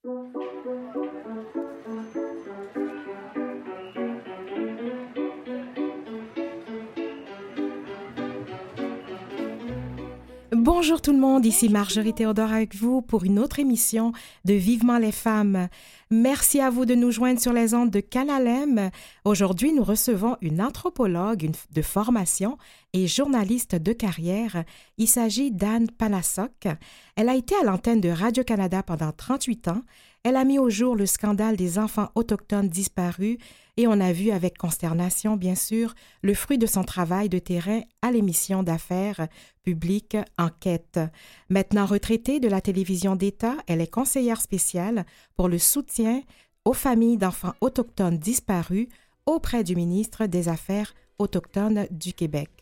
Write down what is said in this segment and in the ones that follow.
Bonjour tout le monde, ici Marjorie Théodore avec vous pour une autre émission de Vivement les femmes. Merci à vous de nous joindre sur les ondes de Canalem. Aujourd'hui, nous recevons une anthropologue de formation et journaliste de carrière. Il s'agit d'Anne Panasok. Elle a été à l'antenne de Radio-Canada pendant 38 ans. Elle a mis au jour le scandale des enfants autochtones disparus et on a vu avec consternation, bien sûr, le fruit de son travail de terrain à l'émission d'affaires publiques Enquête. Maintenant retraitée de la télévision d'État, elle est conseillère spéciale pour le soutien aux familles d'enfants autochtones disparus auprès du ministre des Affaires autochtones du Québec.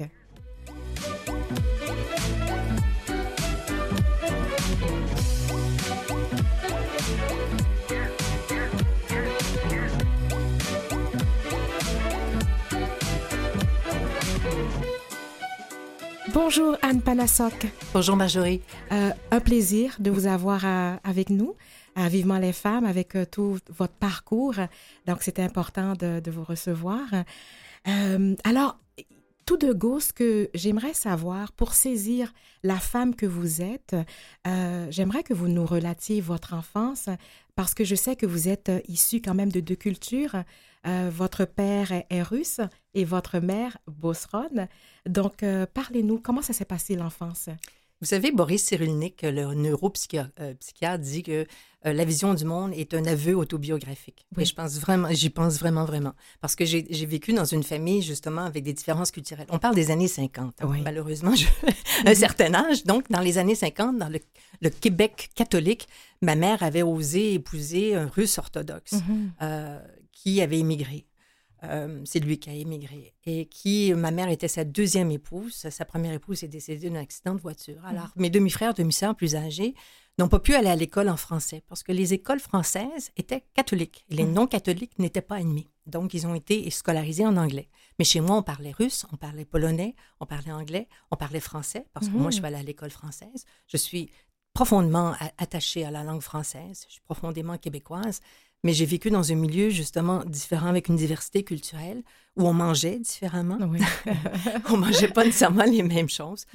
Bonjour Anne Panasok. Bonjour Marjorie. Un plaisir de vous avoir avec nous, à Vivement les femmes, avec tout votre parcours. Donc, c'était important de vous recevoir. Alors, tout de go, ce que j'aimerais savoir, pour saisir la femme que vous êtes, j'aimerais que vous nous relatiez votre enfance, parce que je sais que vous êtes issue quand même de deux cultures. Votre père est russe et votre mère beauceronne. Donc, parlez-nous, comment ça s'est passé l'enfance? Vous savez, Boris Cyrulnik, le neuropsychiatre, dit que la vision du monde est un aveu autobiographique. Oui. Et j'y pense vraiment. Parce que j'ai vécu dans une famille, justement, avec des différences culturelles. On parle des années 50. Oui. Malheureusement, j'ai un certain âge. Donc, dans les années 50, dans le Québec catholique, ma mère avait osé épouser un Russe orthodoxe qui avait émigré. C'est lui qui a émigré. Et ma mère était sa deuxième épouse. Sa première épouse est décédée d'un accident de voiture. Alors, mes demi-frères, demi-sœurs plus âgés n'ont pas pu aller à l'école en français parce que les écoles françaises étaient catholiques. Les non-catholiques n'étaient pas admis. Donc, ils ont été scolarisés en anglais. Mais chez moi, on parlait russe, on parlait polonais, on parlait anglais, on parlait français parce que moi, je suis allée à l'école française. Je suis profondément attachée à la langue française. Je suis profondément québécoise. Mais j'ai vécu dans un milieu, justement, différent, avec une diversité culturelle, où on mangeait différemment. Oui. On ne mangeait pas nécessairement les mêmes choses.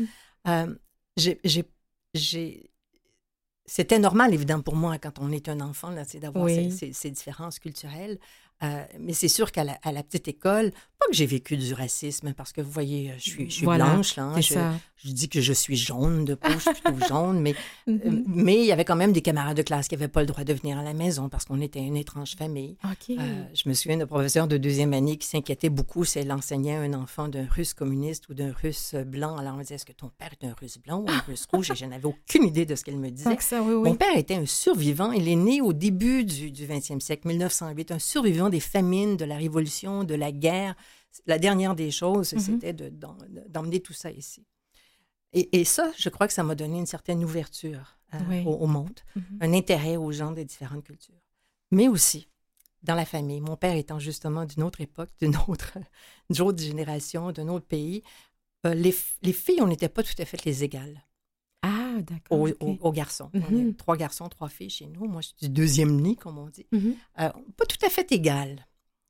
C'était normal, évidemment, pour moi, quand on est un enfant, là, c'est d'avoir ces différences culturelles. Mais c'est sûr qu'à la petite école, pas que j'ai vécu du racisme, parce que vous voyez, je suis blanche, là, je dis que je suis jaune de peau, je suis plutôt jaune, mais il y avait quand même des camarades de classe qui n'avaient pas le droit de venir à la maison parce qu'on était une étrange famille. Okay. Je me souviens d'un professeur de deuxième année qui s'inquiétait beaucoup si elle enseignait à un enfant d'un Russe communiste ou d'un Russe blanc. Alors on me disait, est-ce que ton père est un Russe blanc ou un Russe rouge? Et je n'avais aucune idée de ce qu'elle me disait. Mon père était un survivant. Il est né au début du 20e siècle, 1908, un survivant des famines, de la Révolution, de la guerre. La dernière des choses, c'était d'emmener tout ça ici. Et ça, je crois que ça m'a donné une certaine ouverture au monde, un intérêt aux gens des différentes cultures. Mais aussi, dans la famille, mon père étant justement d'une autre époque, d'une autre génération, d'un autre pays, les filles, on n'était pas tout à fait les égales. Ah, d'accord. Aux garçons. On est 3 garçons, 3 filles chez nous. Moi, je suis du deuxième nid, comme on dit. Pas tout à fait égales.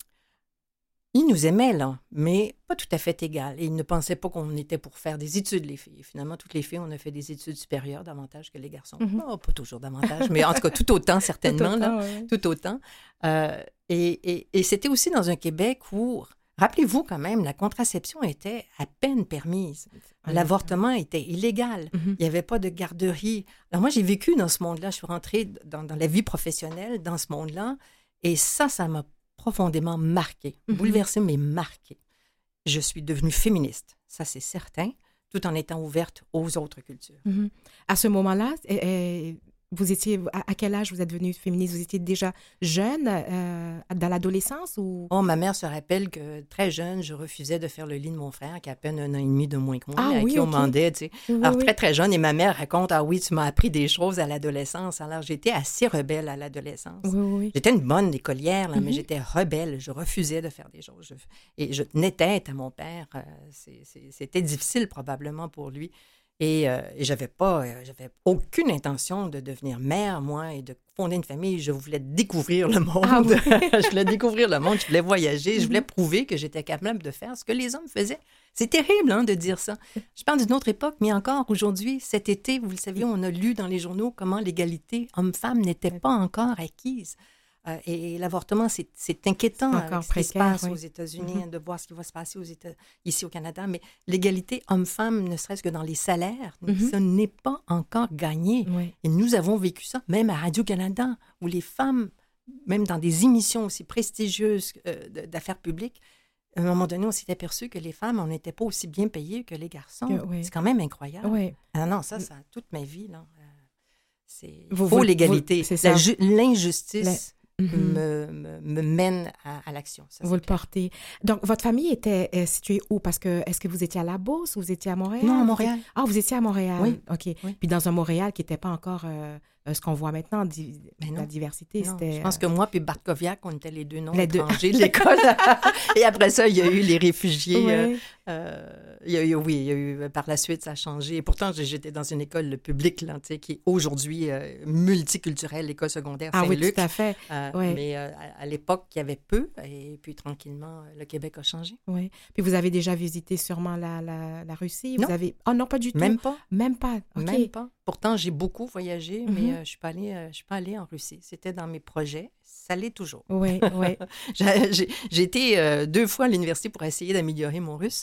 Ils nous aimaient, là, mais pas tout à fait égal. Et ils ne pensaient pas qu'on était pour faire des études, les filles. Finalement, toutes les filles, on a fait des études supérieures davantage que les garçons. Oh, pas toujours davantage, mais en tout cas, tout autant, certainement. Tout autant. Et c'était aussi dans un Québec où, rappelez-vous quand même, la contraception était à peine permise. L'avortement était illégal. Il n'y avait pas de garderie. Alors moi, j'ai vécu dans ce monde-là. Je suis rentrée dans la vie professionnelle, dans ce monde-là. Et ça m'a profondément marquée, bouleversée, mais marquée. Je suis devenue féministe, ça c'est certain, tout en étant ouverte aux autres cultures. À ce moment-là, vous étiez, à quel âge vous êtes devenue féministe? Vous étiez déjà jeune, dans l'adolescence ou? Oh, ma mère se rappelle que très jeune, je refusais de faire le lit de mon frère, qui a à peine 1 an et demi de moins que moi, qui on demandait, tu sais. Alors, très, très jeune, et ma mère raconte, ah oui, tu m'as appris des choses à l'adolescence. Alors, j'étais assez rebelle à l'adolescence. J'étais une bonne écolière, là, mais j'étais rebelle. Je refusais de faire des choses. Et je tenais tête à mon père. C'était difficile, probablement, pour lui. Et j'avais aucune intention de devenir mère, moi, et de fonder une famille. Je voulais découvrir le monde. Ah oui. Je voulais découvrir le monde, je voulais voyager, je voulais prouver que j'étais capable de faire ce que les hommes faisaient. C'est terrible, hein, de dire ça. Je parle d'une autre époque, mais encore aujourd'hui, cet été, vous le savez, on a lu dans les journaux comment l'égalité homme-femme n'était pas encore acquise. Et l'avortement, c'est inquiétant avec ce qui se passe aux États-Unis, de voir ce qui va se passer ici au Canada. Mais l'égalité homme-femme, ne serait-ce que dans les salaires, ça n'est pas encore gagné. Oui. Et nous avons vécu ça, même à Radio-Canada, où les femmes, même dans des émissions aussi prestigieuses d'affaires publiques, à un moment donné, on s'est aperçu que les femmes, on n'était pas aussi bien payées que les garçons. Oui. C'est quand même incroyable. Oui. Ah non, ça toute ma vie, là. Il faut l'égalité. L'injustice me mène à l'action. Ça, vous le portez. Donc, votre famille était située où? Parce que, est-ce que vous étiez à La Beauce ou vous étiez à Montréal? Non, à Montréal. Ah, vous étiez à Montréal. Oui. OK. Oui. Puis dans un Montréal qui n'était pas encore ce qu'on voit maintenant, la diversité, non, c'était... Je pense que moi puis Bartkowiak, on était les deux noms étrangers de l'école. Et après ça, il y a eu les réfugiés. Oui. Il y a eu, par la suite, ça a changé. Et pourtant, j'étais dans une école publique, là, qui est aujourd'hui multiculturelle, l'école secondaire Saint-Luc. Ah oui, tout à fait. Oui. Mais à l'époque, il y avait peu. Et puis, tranquillement, le Québec a changé. Oui. Puis, vous avez déjà visité sûrement la Russie? Non. Vous avez... Oh non, pas du tout. Même pas. Même pas. OK. Même pas. Pourtant, j'ai beaucoup voyagé, mais je suis pas allée en Russie. C'était dans mes projets. Ça l'est toujours. Oui, oui. J'ai été 2 fois à l'université pour essayer d'améliorer mon russe.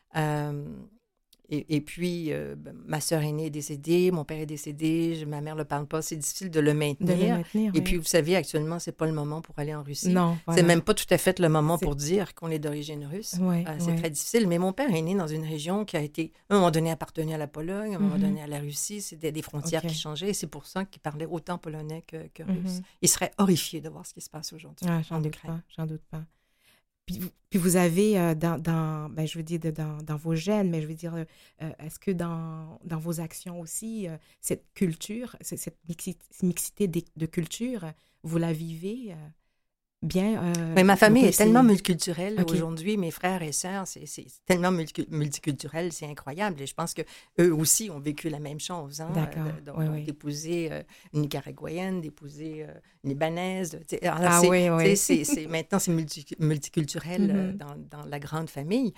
Et puis, ma sœur aînée est décédée, mon père est décédé, ma mère ne le parle pas, c'est difficile de le maintenir. Et puis, vous savez, actuellement, ce n'est pas le moment pour aller en Russie. Non, voilà. C'est même pas tout à fait le moment pour dire qu'on est d'origine russe. C'est très difficile. Mais mon père est né dans une région qui a été, à un moment donné, appartenue à la Pologne, à un moment donné à la Russie. C'était des frontières qui changeaient et c'est pour ça qu'il parlait autant polonais que russe. Il serait horrifié de voir ce qui se passe aujourd'hui j'en doute pas. Puis vous avez, je veux dire, dans vos gènes, mais je veux dire, est-ce que dans vos actions aussi, cette culture, cette mixité de culture, vous la vivez bien? Mais ma famille est tellement multiculturelle aujourd'hui, mes frères et sœurs, c'est tellement multiculturel, c'est incroyable. Et je pense qu'eux aussi ont vécu la même chose. Hein, d'épouser une Nicaraguayenne, d'épouser une Libanaise. Maintenant, c'est multiculturel dans la grande famille.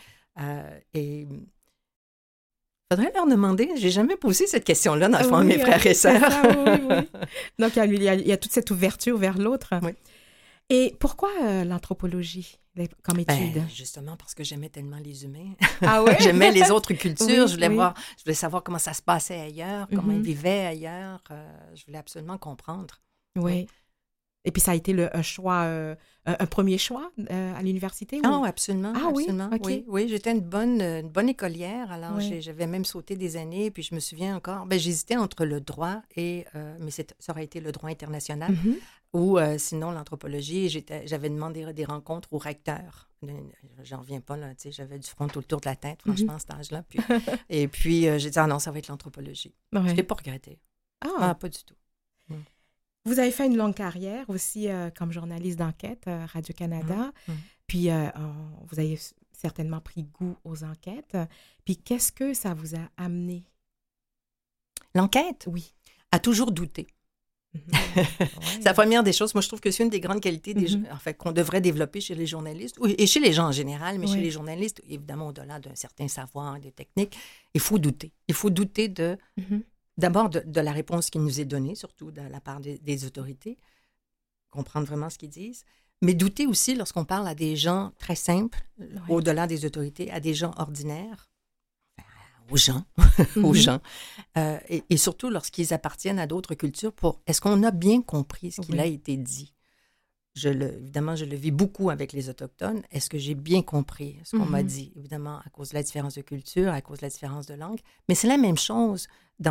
Et il faudrait leur demander. Je n'ai jamais posé cette question-là, dans le fond, à mes frères et sœurs. Oui. Donc, il y a toute cette ouverture vers l'autre. Oui. Et pourquoi l'anthropologie comme étude? Justement parce que j'aimais tellement les humains. Ah oui? J'aimais les autres cultures. Je voulais savoir comment ça se passait ailleurs, comment ils vivaient ailleurs. Je voulais absolument comprendre. Oui. Et puis ça a été un choix, un premier choix à l'université? Ah oui, absolument. Ah absolument. Oui? Okay. Oui, j'étais une bonne écolière. Alors, j'avais même sauté des années. Puis je me souviens encore, j'hésitais entre le droit et... mais ça aurait été le droit international. Ou sinon l'anthropologie. J'avais demandé des rencontres au recteur. J'en reviens pas, là. J'avais du front tout le tour de la tête, franchement, à cet âge-là. Et puis, j'ai dit, non, ça va être l'anthropologie. Je ne l'ai pas regretté. Pas du tout. Vous avez fait une longue carrière aussi comme journaliste d'enquête à Radio-Canada. Puis, vous avez certainement pris goût aux enquêtes. Puis, qu'est-ce que ça vous a amené? L'enquête? Oui. À toujours douter. C'est la première des choses. Moi, je trouve que c'est une des grandes qualités qu'on devrait développer chez les journalistes, et chez les gens en général, mais chez les journalistes, évidemment, au-delà d'un certain savoir, des techniques, il faut douter. Il faut douter d'abord de la réponse qui nous est donnée, surtout de la part des autorités, comprendre vraiment ce qu'ils disent, mais douter aussi lorsqu'on parle à des gens très simples, au-delà des autorités, à des gens ordinaires, aux gens, et surtout lorsqu'ils appartiennent à d'autres cultures, est-ce qu'on a bien compris ce qui a été dit? Évidemment, je le vis beaucoup avec les Autochtones. Est-ce que j'ai bien compris ce qu'on m'a dit? Évidemment, à cause de la différence de culture, à cause de la différence de langue. Mais c'est la même chose,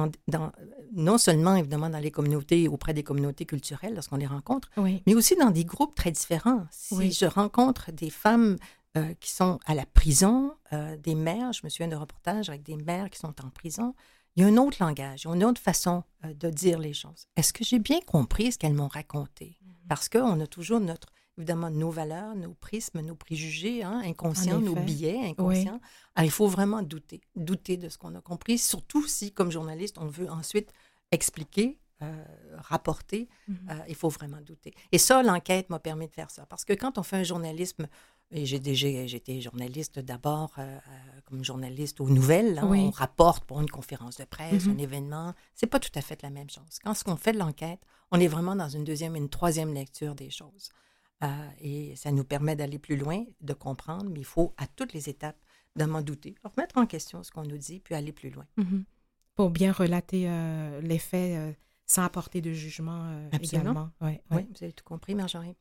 non seulement, évidemment, dans les communautés, auprès des communautés culturelles, lorsqu'on les rencontre, mais aussi dans des groupes très différents. Si je rencontre des femmes qui sont à la prison, des mères, je me souviens d'un reportage avec des mères qui sont en prison, il y a un autre langage, il y a une autre façon de dire les choses. Est-ce que j'ai bien compris ce qu'elles m'ont raconté? Parce qu'on a toujours évidemment nos valeurs, nos prismes, nos préjugés, inconscients, nos biais inconscients. Oui. Alors, il faut vraiment douter de ce qu'on a compris, surtout si, comme journaliste, on veut ensuite expliquer, rapporter, il faut vraiment douter. Et ça, l'enquête m'a permis de faire ça. Parce que quand on fait un journalisme, et j'étais journaliste d'abord comme journaliste aux nouvelles, on rapporte pour une conférence de presse, un événement, c'est pas tout à fait la même chose. Quand on fait de l'enquête, on est vraiment dans une deuxième et une troisième lecture des choses. Et ça nous permet d'aller plus loin, de comprendre, mais il faut à toutes les étapes d'en douter, remettre en question ce qu'on nous dit, puis aller plus loin. Pour bien relater les faits sans apporter de jugement également. Oui, vous avez tout compris, Marjorie.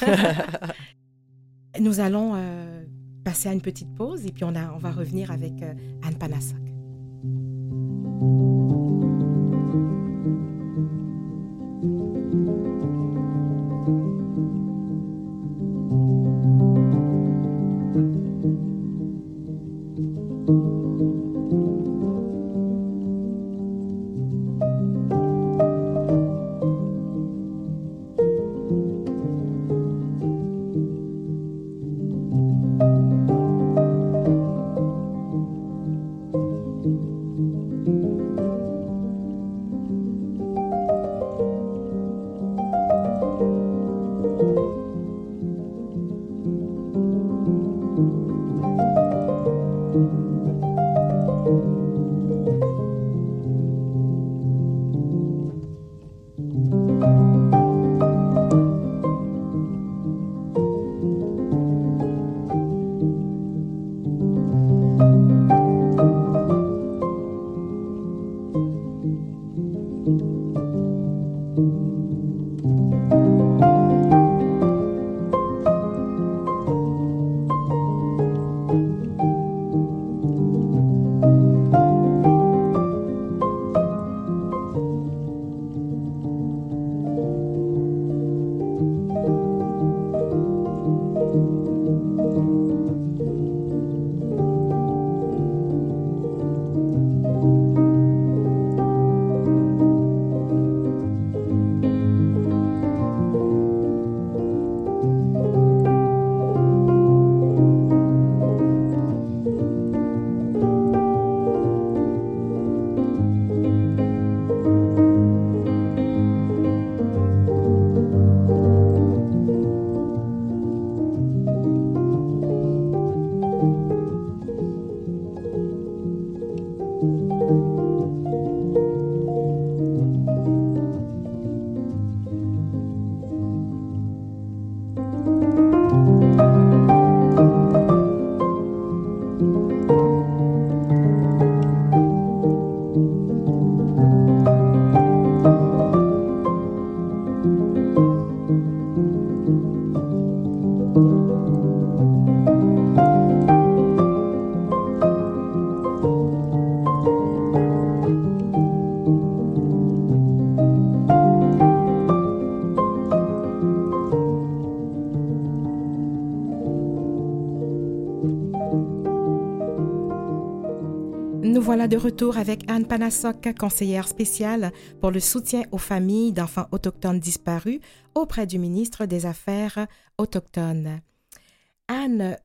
Nous allons passer à une petite pause et puis on va revenir avec Anne Panasok. Nous voilà de retour avec Anne Panasok, conseillère spéciale pour le soutien aux familles d'enfants autochtones disparus auprès du ministre des Affaires autochtones. Anne,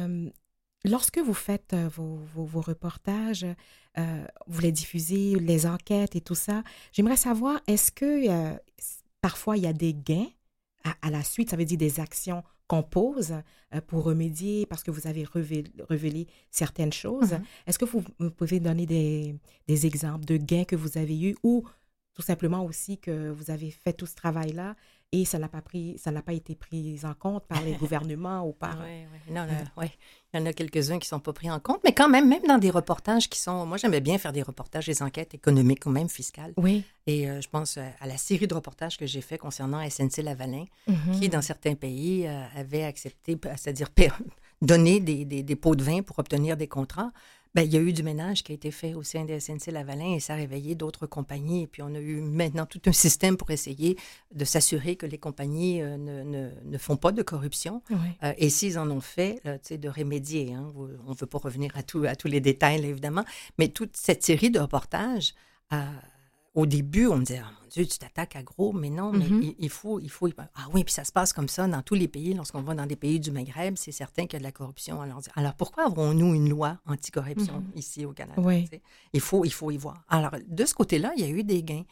lorsque vous faites vos reportages, vous les diffusez, les enquêtes et tout ça, j'aimerais savoir, est-ce que parfois il y a des gains à la suite, ça veut dire des actions qu'on pose pour remédier parce que vous avez révélé certaines choses. Est-ce que vous pouvez donner des exemples de gains que vous avez eus ou tout simplement aussi que vous avez fait tout ce travail-là et ça n'a pas été pris en compte par les gouvernements ou par... Oui. Il y en a quelques-uns qui ne sont pas pris en compte, mais quand même dans des reportages qui sont... Moi, j'aimais bien faire des reportages, des enquêtes économiques ou même fiscales. Oui. Et je pense à la série de reportages que j'ai fait concernant SNC-Lavalin, qui, dans certains pays, avait accepté, c'est-à-dire donné des pots de vin pour obtenir des contrats. Bien, il y a eu du ménage qui a été fait au sein de SNC-Lavalin et ça a réveillé d'autres compagnies. Et puis, on a eu maintenant tout un système pour essayer de s'assurer que les compagnies ne font pas de corruption. Oui. Et s'ils en ont fait, de remédier. On ne veut pas revenir à tous les détails, là, évidemment. Mais toute cette série de reportages au début, on me disait, oh mon Dieu, tu t'attaques à gros, mais non, mais il faut. Ah oui, puis ça se passe comme ça dans tous les pays. Lorsqu'on va dans des pays du Maghreb, c'est certain qu'il y a de la corruption. Alors pourquoi avons-nous une loi anti-corruption ici au Canada? Oui. Il faut y voir. Alors, de ce côté-là, il y a eu des gains.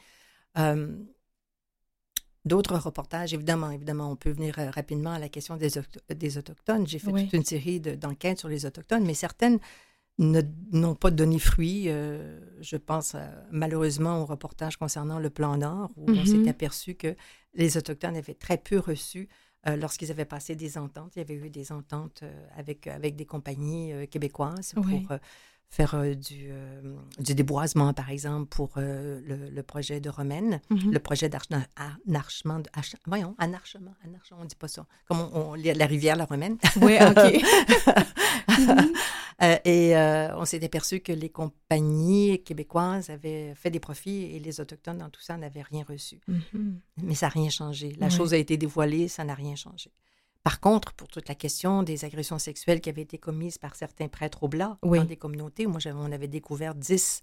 D'autres reportages, évidemment, on peut venir rapidement à la question des Autochtones. J'ai fait toute une série d'enquêtes sur les Autochtones, mais certaines n'ont pas donné fruit. Je pense malheureusement au reportage concernant le Plan Nord, où on s'est aperçu que les Autochtones avaient très peu reçu lorsqu'ils avaient passé des ententes. Il y avait eu des ententes avec des compagnies québécoises pour faire du déboisement, par exemple, pour le projet de Romaine, le projet d'anarchement, on dit pas ça, comme la rivière La Romaine. Oui, OK. Et on s'est aperçu que les compagnies québécoises avaient fait des profits et les Autochtones, dans tout ça, n'avaient rien reçu. Mais ça n'a rien changé. La chose a été dévoilée, ça n'a rien changé. Par contre, pour toute la question des agressions sexuelles qui avaient été commises par certains prêtres oblats dans des communautés, on avait découvert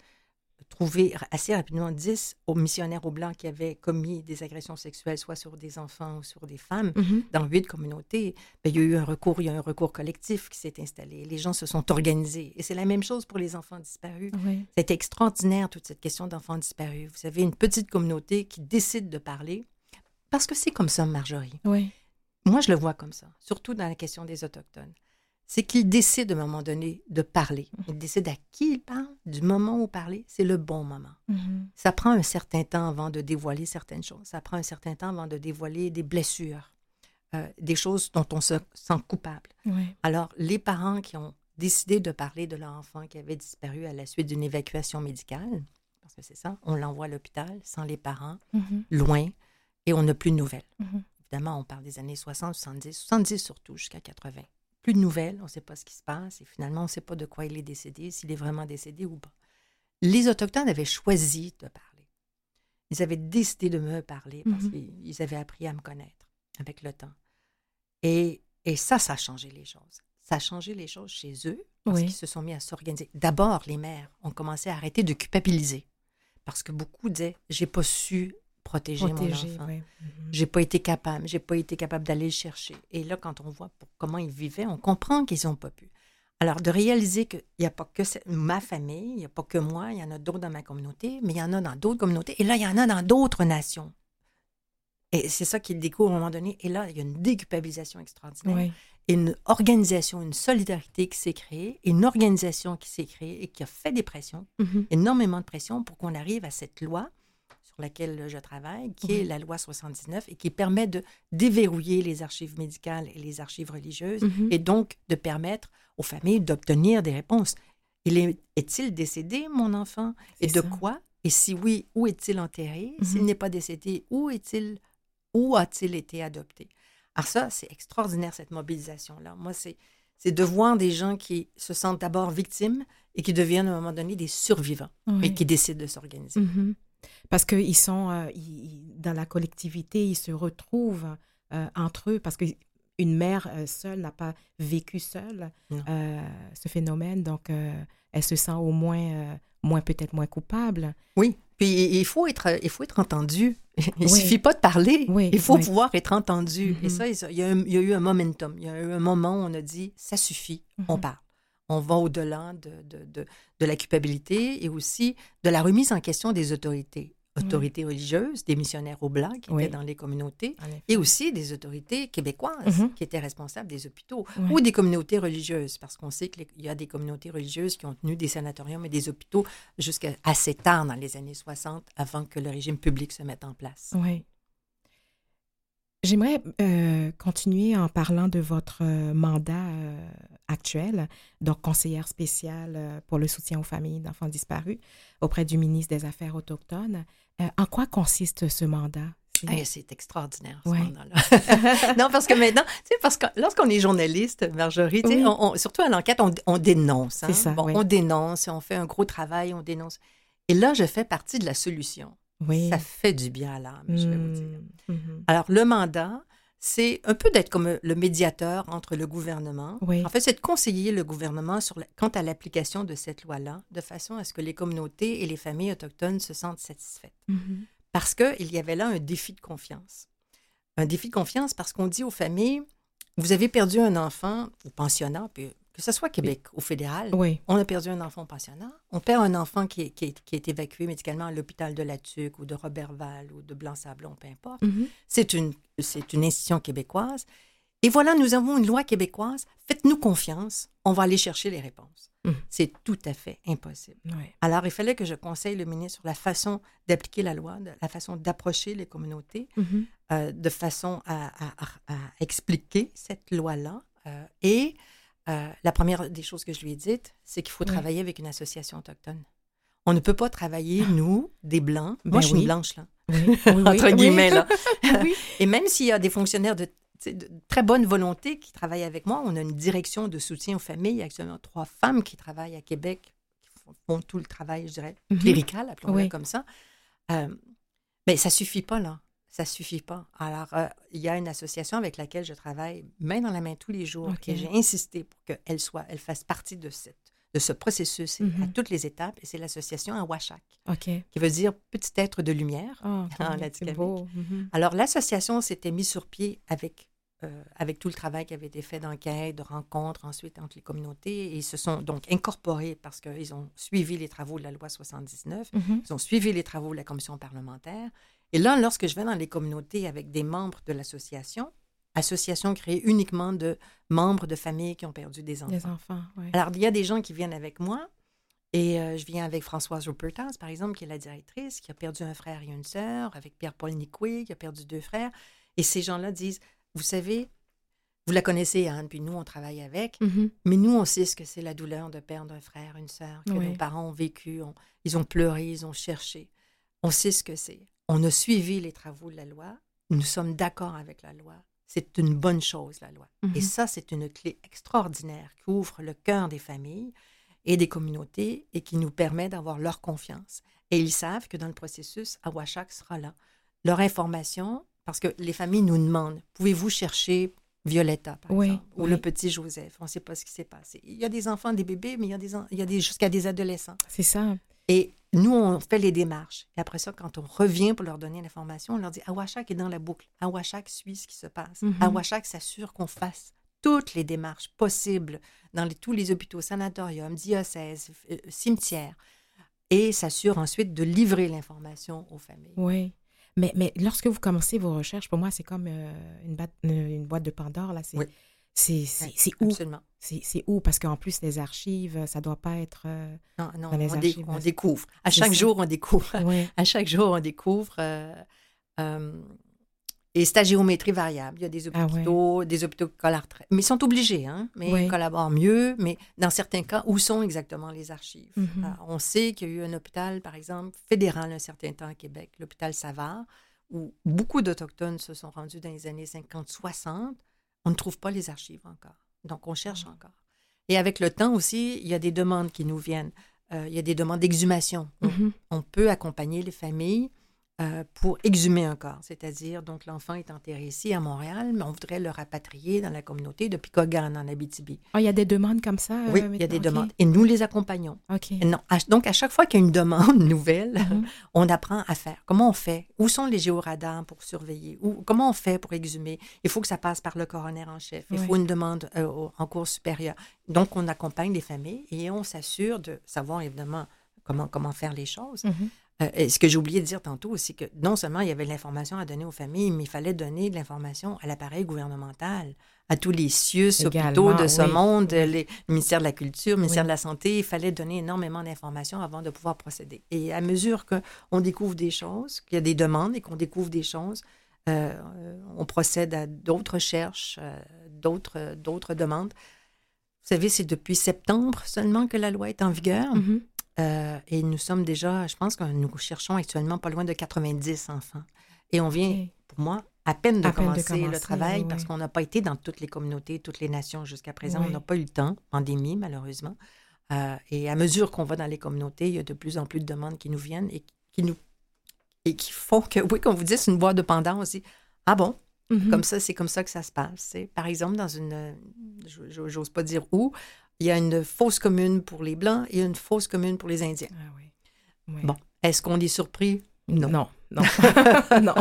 trouvé assez rapidement 10 missionnaires oblats qui avaient commis des agressions sexuelles, soit sur des enfants ou sur des femmes, dans 8 communautés. Bien, il y a eu un recours collectif qui s'est installé. Les gens se sont organisés. Et c'est la même chose pour les enfants disparus. C'était extraordinaire, toute cette question d'enfants disparus. Vous avez une petite communauté qui décide de parler, parce que c'est comme ça, Marjorie. Oui. Moi, je le vois comme ça, surtout dans la question des Autochtones. C'est qu'ils décident à un moment donné de parler. Ils décident à qui ils parlent, du moment où parler, c'est le bon moment. Ça prend un certain temps avant de dévoiler certaines choses. Ça prend un certain temps avant de dévoiler des blessures, des choses dont on se sent coupable. Alors, les parents qui ont décidé de parler de leur enfant qui avait disparu à la suite d'une évacuation médicale, parce que c'est ça, on l'envoie à l'hôpital sans les parents, loin, et on n'a plus de nouvelles. Évidemment, on parle des années 60, 70 surtout, jusqu'à 80. Plus de nouvelles, on ne sait pas ce qui se passe et finalement, on ne sait pas de quoi il est décédé, s'il est vraiment décédé ou pas. Les Autochtones avaient choisi de parler. Ils avaient décidé de me parler parce qu'ils avaient appris à me connaître avec le temps. Et ça a changé les choses. Ça a changé les choses chez eux parce qu'ils se sont mis à s'organiser. D'abord, les mères ont commencé à arrêter de culpabiliser parce que beaucoup disaient « j'ai pas su protéger mon enfant. J'ai pas été capable d'aller le chercher. » Et là, quand on voit comment ils vivaient, on comprend qu'ils n'ont pas pu. Alors, de réaliser qu'il n'y a pas que ma famille, il n'y a pas que moi, il y en a d'autres dans ma communauté, mais il y en a dans d'autres communautés, et là, il y en a dans d'autres nations. Et c'est ça qu'ils découvrent à un moment donné. Et là, il y a une déculpabilisation extraordinaire. Et une organisation, une solidarité qui s'est créée, une organisation qui s'est créée et qui a fait des pressions, énormément de pressions pour qu'on arrive à cette loi sur laquelle je travaille, qui est la loi 79 et qui permet de déverrouiller les archives médicales et les archives religieuses et donc de permettre aux familles d'obtenir des réponses. Est-il décédé, mon enfant? Et de quoi? Et si oui, où est-il enterré? S'il n'est pas décédé, où a-t-il été adopté? Alors ça, c'est extraordinaire, cette mobilisation-là. Moi, c'est de voir des gens qui se sentent d'abord victimes et qui deviennent à un moment donné des survivants et qui décident de s'organiser. Parce qu'ils sont dans la collectivité, ils se retrouvent entre eux, parce qu'une mère seule n'a pas vécu seule ce phénomène, donc elle se sent au moins peut-être moins coupable. Oui, puis il faut être entendu. Il ne suffit pas de parler, il faut pouvoir être entendu. Et ça, il y a eu un momentum, il y a eu un moment où on a dit, ça suffit, on parle. On va au-delà de la culpabilité et aussi de la remise en question des autorités religieuses, des missionnaires oblats qui étaient dans les communautés, et aussi des autorités québécoises qui étaient responsables des hôpitaux, ou des communautés religieuses, parce qu'on sait qu'il y a des communautés religieuses qui ont tenu des sanatoriums et des hôpitaux jusqu'à assez tard dans les années 60, avant que le régime public se mette en place. Oui. J'aimerais continuer en parlant de votre mandat actuel, donc conseillère spéciale pour le soutien aux familles d'enfants disparus auprès du ministre des Affaires autochtones. En quoi consiste ce mandat? C'est extraordinaire, ce mandat-là. Non, parce que maintenant, parce que lorsqu'on est journaliste, Marjorie, surtout à l'enquête, on dénonce. Hein? C'est ça, on dénonce, on fait un gros travail, on dénonce. Et là, je fais partie de la solution. Ça fait du bien à l'âme, je vais vous dire. Alors, le mandat, c'est un peu d'être comme le médiateur entre le gouvernement. Oui. En fait, c'est de conseiller le gouvernement quant à l'application de cette loi-là, de façon à ce que les communautés et les familles autochtones se sentent satisfaites. Mhm. Parce qu'il y avait là un défi de confiance. Un défi de confiance parce qu'on dit aux familles, vous avez perdu un enfant au pensionnat, puis que ce soit Québec ou fédéral, Oui. on a perdu un enfant au pensionnat, on perd un enfant qui est évacué médicalement à l'hôpital de La Tuque ou de Robertval ou de Blanc-Sablon, peu importe. Mhm. C'est une institution québécoise. Et voilà, nous avons une loi québécoise. Faites-nous confiance, on va aller chercher les réponses. C'est tout à fait impossible. Oui. Alors, il fallait que je conseille le ministre sur la façon d'appliquer la loi, la façon d'approcher les communautés, de façon à expliquer cette loi-là. Et la première des choses que je lui ai dites, c'est qu'il faut travailler avec une association autochtone. On ne peut pas travailler, nous, des Blancs. Moi, je suis une Blanche, là. Oui. Entre guillemets, là. Oui. Et même s'il y a des fonctionnaires de très bonne volonté qui travaillent avec moi, on a une direction de soutien aux familles. Il y a actuellement 3 femmes qui travaillent à Québec, qui font tout le travail, je dirais, clérical, appelons-le comme ça. Mais ça ne suffit pas, là. Ça ne suffit pas. Alors, il y a une association avec laquelle je travaille main dans la main tous les jours et j'ai insisté pour qu'elle fasse partie de ce processus à toutes les étapes. Et c'est l'association Awashak, qui veut dire petit être de lumière en Atikamekw. Alors, l'association s'était mise sur pied avec tout le travail qui avait été fait d'enquête, de rencontres ensuite entre les communautés. Et ils se sont donc incorporés parce qu'ils ont suivi les travaux de la loi 79. Ils ont suivi les travaux de la commission parlementaire. Et là, lorsque je vais dans les communautés avec des membres de l'association créée uniquement de membres de familles qui ont perdu des enfants. Des enfants, oui. Alors, il y a des gens qui viennent avec moi et je viens avec Françoise Rupertas, par exemple, qui est la directrice, qui a perdu un frère et une sœur, avec Pierre-Paul Nicoué, qui a perdu 2 frères. Et ces gens-là disent, vous savez, vous la connaissez, Anne, puis nous, on travaille avec, mais nous, on sait ce que c'est la douleur de perdre un frère, une sœur, que nos parents ont vécu, ils ont pleuré, ils ont cherché. On sait ce que c'est. On a suivi les travaux de la loi. Nous sommes d'accord avec la loi. C'est une bonne chose, la loi. Et ça, c'est une clé extraordinaire qui ouvre le cœur des familles et des communautés et qui nous permet d'avoir leur confiance. Et ils savent que dans le processus, Awashak sera là. Leur information, parce que les familles nous demandent, pouvez-vous chercher Violetta, par exemple, ou le petit Joseph? On ne sait pas ce qui s'est passé. Il y a des enfants, des bébés, mais il y a jusqu'à des adolescents. C'est ça. Et nous, on fait les démarches. Et après ça, quand on revient pour leur donner l'information, on leur dit « Awashak est dans la boucle. Awashak suit ce qui se passe. Awashak s'assure qu'on fasse toutes les démarches possibles dans tous les hôpitaux, sanatoriums, diocèses, cimetières, et s'assure ensuite de livrer l'information aux familles. » Oui. Mais lorsque vous commencez vos recherches, pour moi, c'est comme une boîte de Pandore. Là. C'est où? Absolument. C'est où? Parce qu'en plus, les archives, ça ne doit pas être non, dans les archives. On découvre. À chaque jour, on découvre. À chaque jour, on découvre. Et c'est à géométrie variable. Il y a des hôpitaux, qui collaborent mais ils sont obligés, hein? Mais ils collaborent mieux. Mais dans certains cas, où sont exactement les archives? On sait qu'il y a eu un hôpital, par exemple, fédéral un certain temps à Québec, l'hôpital Savard, où beaucoup d'Autochtones se sont rendus dans les années 50-60. On ne trouve pas les archives encore. Donc, on cherche encore. Et avec le temps aussi, il y a des demandes qui nous viennent. Il y a des demandes d'exhumation. On peut accompagner les familles pour exhumer un corps. C'est-à-dire, donc, l'enfant est enterré ici à Montréal, mais on voudrait le rapatrier dans la communauté de Picogan, en Abitibi. Ah, il y a des demandes comme ça? Oui, il y a des demandes. Et nous les accompagnons. Donc, à chaque fois qu'il y a une demande nouvelle, on apprend à faire. Comment on fait? Où sont les géoradars pour surveiller? Comment on fait pour exhumer? Il faut que ça passe par le coroner en chef. Il faut une demande en cours supérieur. Donc, on accompagne les familles et on s'assure de savoir, évidemment, comment faire les choses. Ce que j'ai oublié de dire tantôt, c'est que non seulement il y avait de l'information à donner aux familles, mais il fallait donner de l'information à l'appareil gouvernemental, à tous les CIUS, hôpitaux de ce monde, le ministère de la Culture, le ministère de la Santé. Il fallait donner énormément d'informations avant de pouvoir procéder. Et à mesure qu'on découvre des choses, qu'il y a des demandes et qu'on découvre des choses, on procède à d'autres recherches, d'autres demandes. Vous savez, c'est depuis septembre seulement que la loi est en vigueur. Et nous sommes déjà, je pense que nous cherchons actuellement pas loin de 90 enfants. Et on vient, pour moi, à peine de commencer le travail parce qu'on n'a pas été dans toutes les communautés, toutes les nations jusqu'à présent. On n'a pas eu le temps, pandémie malheureusement. Et à mesure qu'on va dans les communautés, il y a de plus en plus de demandes qui nous viennent et qui font que, oui, comme vous dites, c'est une boîte de Pandore aussi. Ah bon? Mhm. Comme ça, c'est comme ça que ça se passe. C'est, par exemple, dans une... j'ose pas dire où, il y a une fosse commune pour les Blancs et une fosse commune pour les Indiens. Ah oui. Oui. Bon, est-ce qu'on est surpris? Non. Non. Non.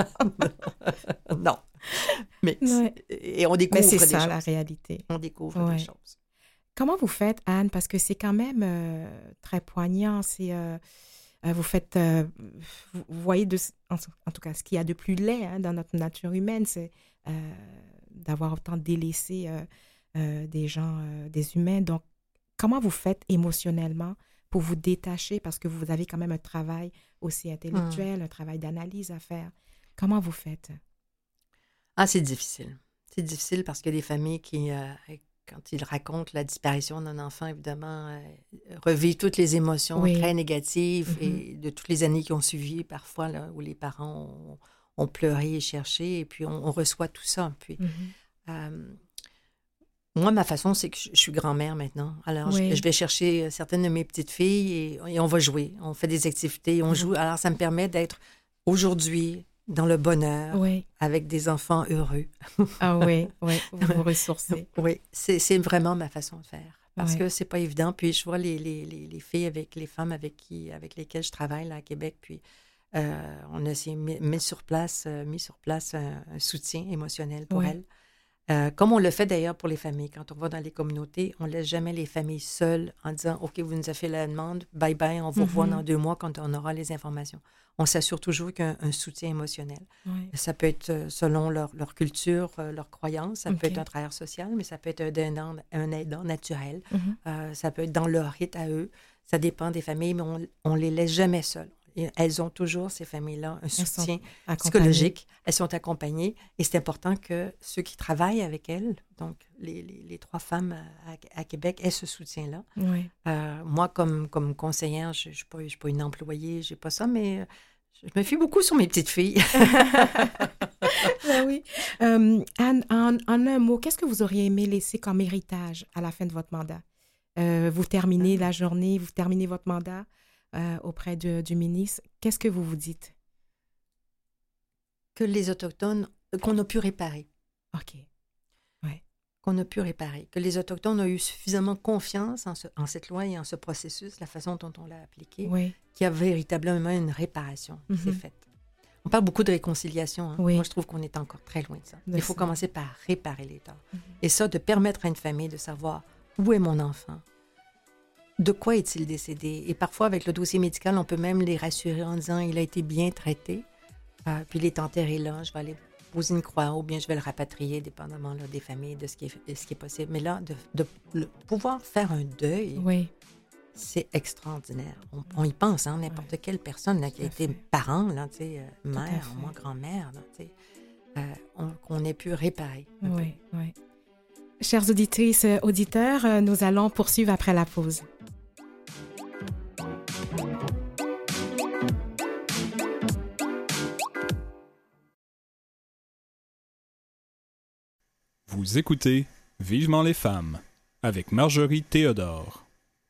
Non. Mais, Ouais. et on découvre Mais c'est des ça, choses. la réalité. On découvre Ouais. des choses. Comment vous faites, Anne? Parce que c'est quand même très poignant. C'est, vous faites, vous voyez, en tout cas, ce qu'il y a de plus laid dans notre nature humaine, c'est d'avoir autant délaissé des gens, des humains. Donc, comment vous faites émotionnellement pour vous détacher? Parce que vous avez quand même un travail aussi intellectuel, un travail d'analyse à faire. Comment vous faites? Ah, c'est difficile. C'est difficile parce qu'il y a des familles qui, quand ils racontent la disparition d'un enfant, évidemment, revivent toutes les émotions Oui. très négatives Mhm. et de toutes les années qui ont suivi, parfois, là, où les parents ont pleuré et cherché, et puis on reçoit tout ça. Puis, Mhm. moi, ma façon, c'est que je suis grand-mère maintenant. Alors, Oui. je vais chercher certaines de mes petites filles et on va jouer. On fait des activités, on joue. Alors, ça me permet d'être aujourd'hui dans le bonheur, Oui. avec des enfants heureux. Ah oui, oui, vous vous ressourcez. Oui, c'est vraiment ma façon de faire. Parce Ouais. que c'est pas évident. Puis je vois les filles, les femmes avec lesquelles je travaille là, à Québec. Puis on a essayé mis sur place un soutien émotionnel pour Ouais. elles. Comme on le fait d'ailleurs pour les familles. Quand on va dans les communautés, on ne laisse jamais les familles seules en disant « OK, vous nous avez fait la demande, bye bye, on vous revoit dans 2 mois quand on aura les informations. » On s'assure toujours qu'il y a un soutien émotionnel. Ouais. Ça peut être selon leur culture, leurs croyances, ça peut OK. être un travailleur social, mais ça peut être un aidant naturel. Mhm. Ça peut être dans leur rythme à eux. Ça dépend des familles, mais on ne les laisse jamais seules. Et elles ont toujours, ces familles-là, un soutien Accompagnées. psychologique. Elles sont accompagnées et c'est important que ceux qui travaillent avec elles, donc les 3 femmes à Québec, aient ce soutien-là. Oui. Moi, comme conseillère, je ne suis pas une employée, je n'ai pas ça, mais je me fie beaucoup sur mes petites filles. Ben oui. Anne, en un mot, qu'est-ce que vous auriez aimé laisser comme héritage à la fin de votre mandat? Vous terminez la journée, vous terminez votre mandat auprès du ministre. Qu'est-ce que vous vous dites? Que les Autochtones, qu'on a pu réparer. OK. Ouais. Qu'on a pu réparer. Que les Autochtones ont eu suffisamment confiance en cette loi et en ce processus, la façon dont on l'a appliqué, Oui. qu'il y a véritablement une réparation qui s'est faite. On parle beaucoup de réconciliation. Hein. Oui. Moi, je trouve qu'on est encore très loin de ça. De Il faut ça. commencer par réparer les torts. Et ça, de permettre à une famille de savoir où est mon enfant, de quoi est-il décédé. Et parfois, avec le dossier médical, on peut même les rassurer en disant il a été bien traité, puis il est enterré là, je vais aller poser une croix ou bien je vais le rapatrier, dépendamment là, des familles, de ce qui est possible. Mais là, de pouvoir faire un deuil, Oui. c'est extraordinaire. On y pense, hein, n'importe quelle personne là, qui a été parent, là, mère, fait. moi grand-mère, là, qu'on ait pu réparer. Oui, oui. Chères auditrices, auditeurs, nous allons poursuivre après la pause. Vous écoutez Vivement les femmes avec Marjorie Théodore.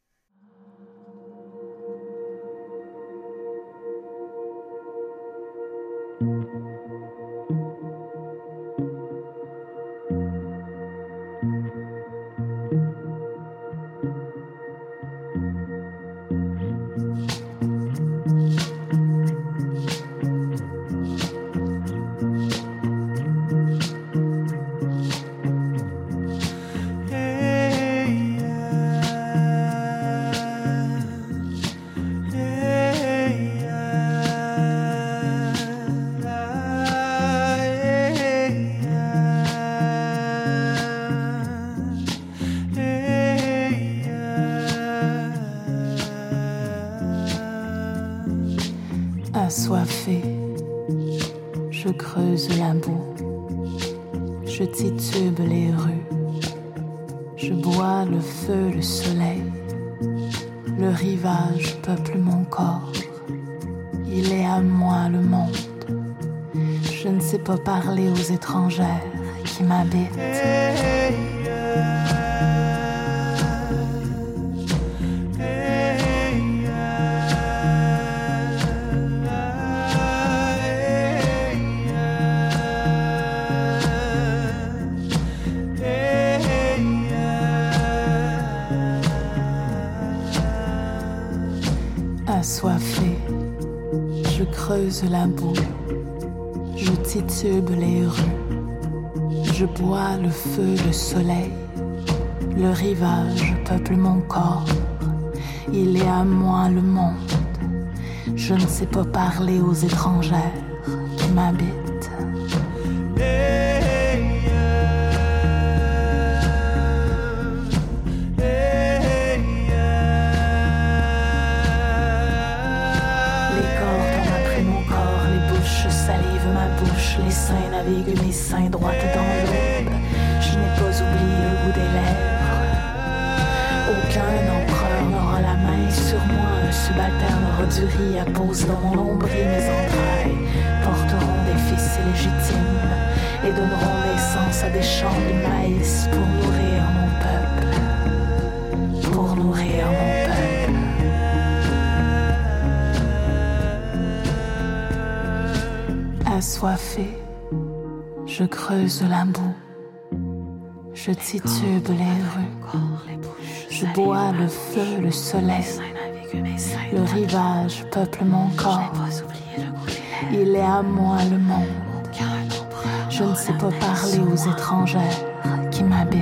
Assoiffé, je creuse la boue, je titube les rues, je bois le feu, le soleil, le rivage peuple mon corps, il est à moi le monde, je ne sais pas parler aux étrangères qui m'habitent. creuse la boue, je titube les rues, je bois le feu, le soleil, le rivage peuple mon corps, il est à moi le monde, je ne sais pas parler aux étrangères qui m'habitent. Les seins naviguent mes seins droites dans l'aube. Je n'ai pas oublié le goût des lèvres. Aucun empereur n'aura la main sur moi. Un subalterne aura du riz à pose dans mon nombril. Mes entrailles porteront des fils illégitimes et donneront naissance à des champs de maïs pour nourrir mon peuple. Pour nourrir mon peuple. Assoiffé, je creuse la boue, je titube les rues, je bois le feu, le soleil, le rivage peuple mon corps, il est à moi le monde, je ne sais pas parler aux étrangères qui m'habitent.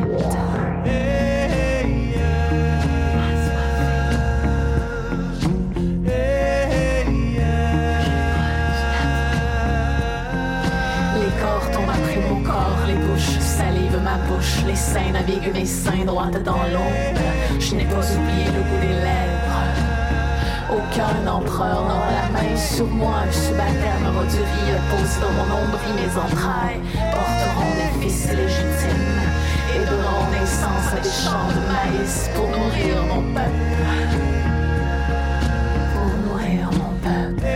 Salive ma bouche, les seins naviguent mes seins droites dans l'ombre. Je n'ai pas oublié le goût des lèvres. Aucun empereur n'aura la main sur moi. Un subalterne aura du riz posé dans mon nombril. Mes entrailles porteront des fils légitimes et donneront naissance à des champs de maïs pour nourrir mon peuple. Pour nourrir mon peuple.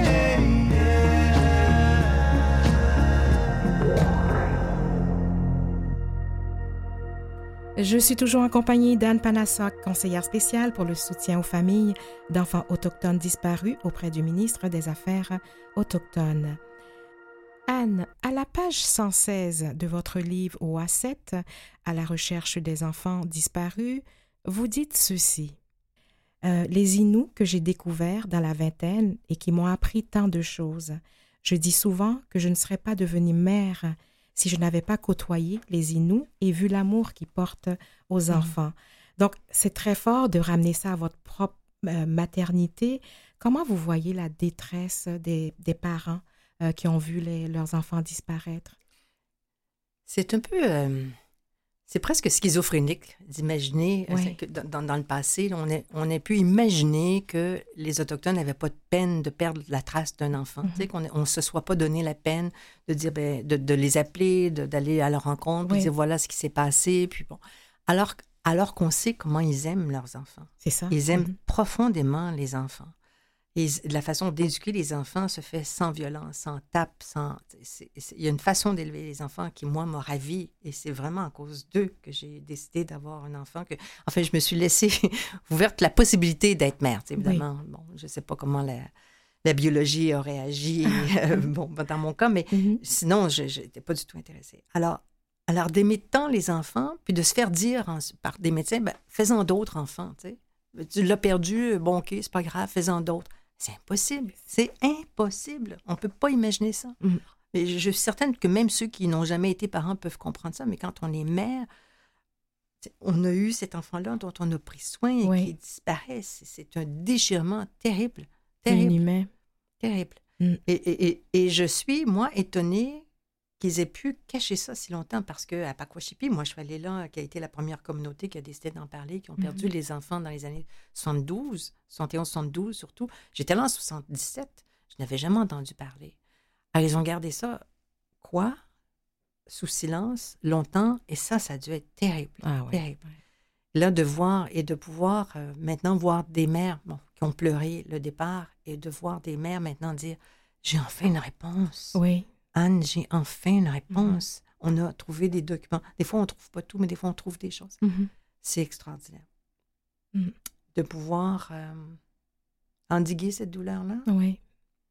Je suis toujours accompagnée d'Anne Panasok, conseillère spéciale pour le soutien aux familles d'enfants autochtones disparus auprès du ministre des Affaires autochtones. Anne, à la page 116 de votre livre OA7, à la recherche des enfants disparus, vous dites ceci. Les Inuits que j'ai découverts dans la vingtaine et qui m'ont appris tant de choses. Je dis souvent que je ne serais pas devenue mère si je n'avais pas côtoyé les Inuits et vu l'amour qu'ils portent aux enfants. Donc, c'est très fort de ramener ça à votre propre maternité. Comment vous voyez la détresse des parents qui ont vu leurs enfants disparaître? C'est un peu... c'est presque schizophrénique d'imaginer Oui. que dans le passé, on a pu imaginer que les Autochtones n'avaient pas de peine de perdre la trace d'un enfant. Tu sais, qu'on ne se soit pas donné la peine de dire, de les appeler, d'aller à leur rencontre, de dire voilà ce qui s'est passé. Puis bon. Alors qu'on sait comment ils aiment leurs enfants. C'est ça. Ils aiment profondément les enfants. Et la façon d'éduquer les enfants se fait sans violence, sans tape, il y a une façon d'élever les enfants qui, moi, m'a ravie. Et c'est vraiment à cause d'eux que j'ai décidé d'avoir un enfant. Enfin, je me suis laissée ouverte la possibilité d'être mère. Évidemment, bon, je ne sais pas comment la biologie aurait agi dans mon cas, mais sinon, je n'étais pas du tout intéressée. Alors d'aimer tant les enfants, puis de se faire dire par des médecins, fais-en d'autres enfants, tu sais. Tu l'as perdu, bon, OK, c'est pas grave, fais-en d'autres. C'est impossible. C'est impossible. On ne peut pas imaginer ça. Mais je suis certaine que même ceux qui n'ont jamais été parents peuvent comprendre ça, mais quand on est mère, on a eu cet enfant-là dont on a pris soin et qui disparaît. C'est un déchirement terrible. Inhumain. Terrible. Et je suis, moi, étonnée qu'ils aient pu cacher ça si longtemps parce qu'à Pakwashipi, moi, je suis allée là, qui a été la première communauté qui a décidé d'en parler, qui ont perdu les enfants dans les années 71, 71-72 surtout. J'étais là en 77. Je n'avais jamais entendu parler. Alors, ils ont gardé ça, sous silence, longtemps, et ça a dû être terrible. Terrible. Là, de voir et de pouvoir maintenant voir des mères qui ont pleuré le départ et de voir des mères maintenant dire « J'ai enfin une réponse. » Oui. Anne, j'ai enfin une réponse. On a trouvé des documents. Des fois, on ne trouve pas tout, mais des fois, on trouve des choses. C'est extraordinaire. De pouvoir endiguer cette douleur-là. Oui.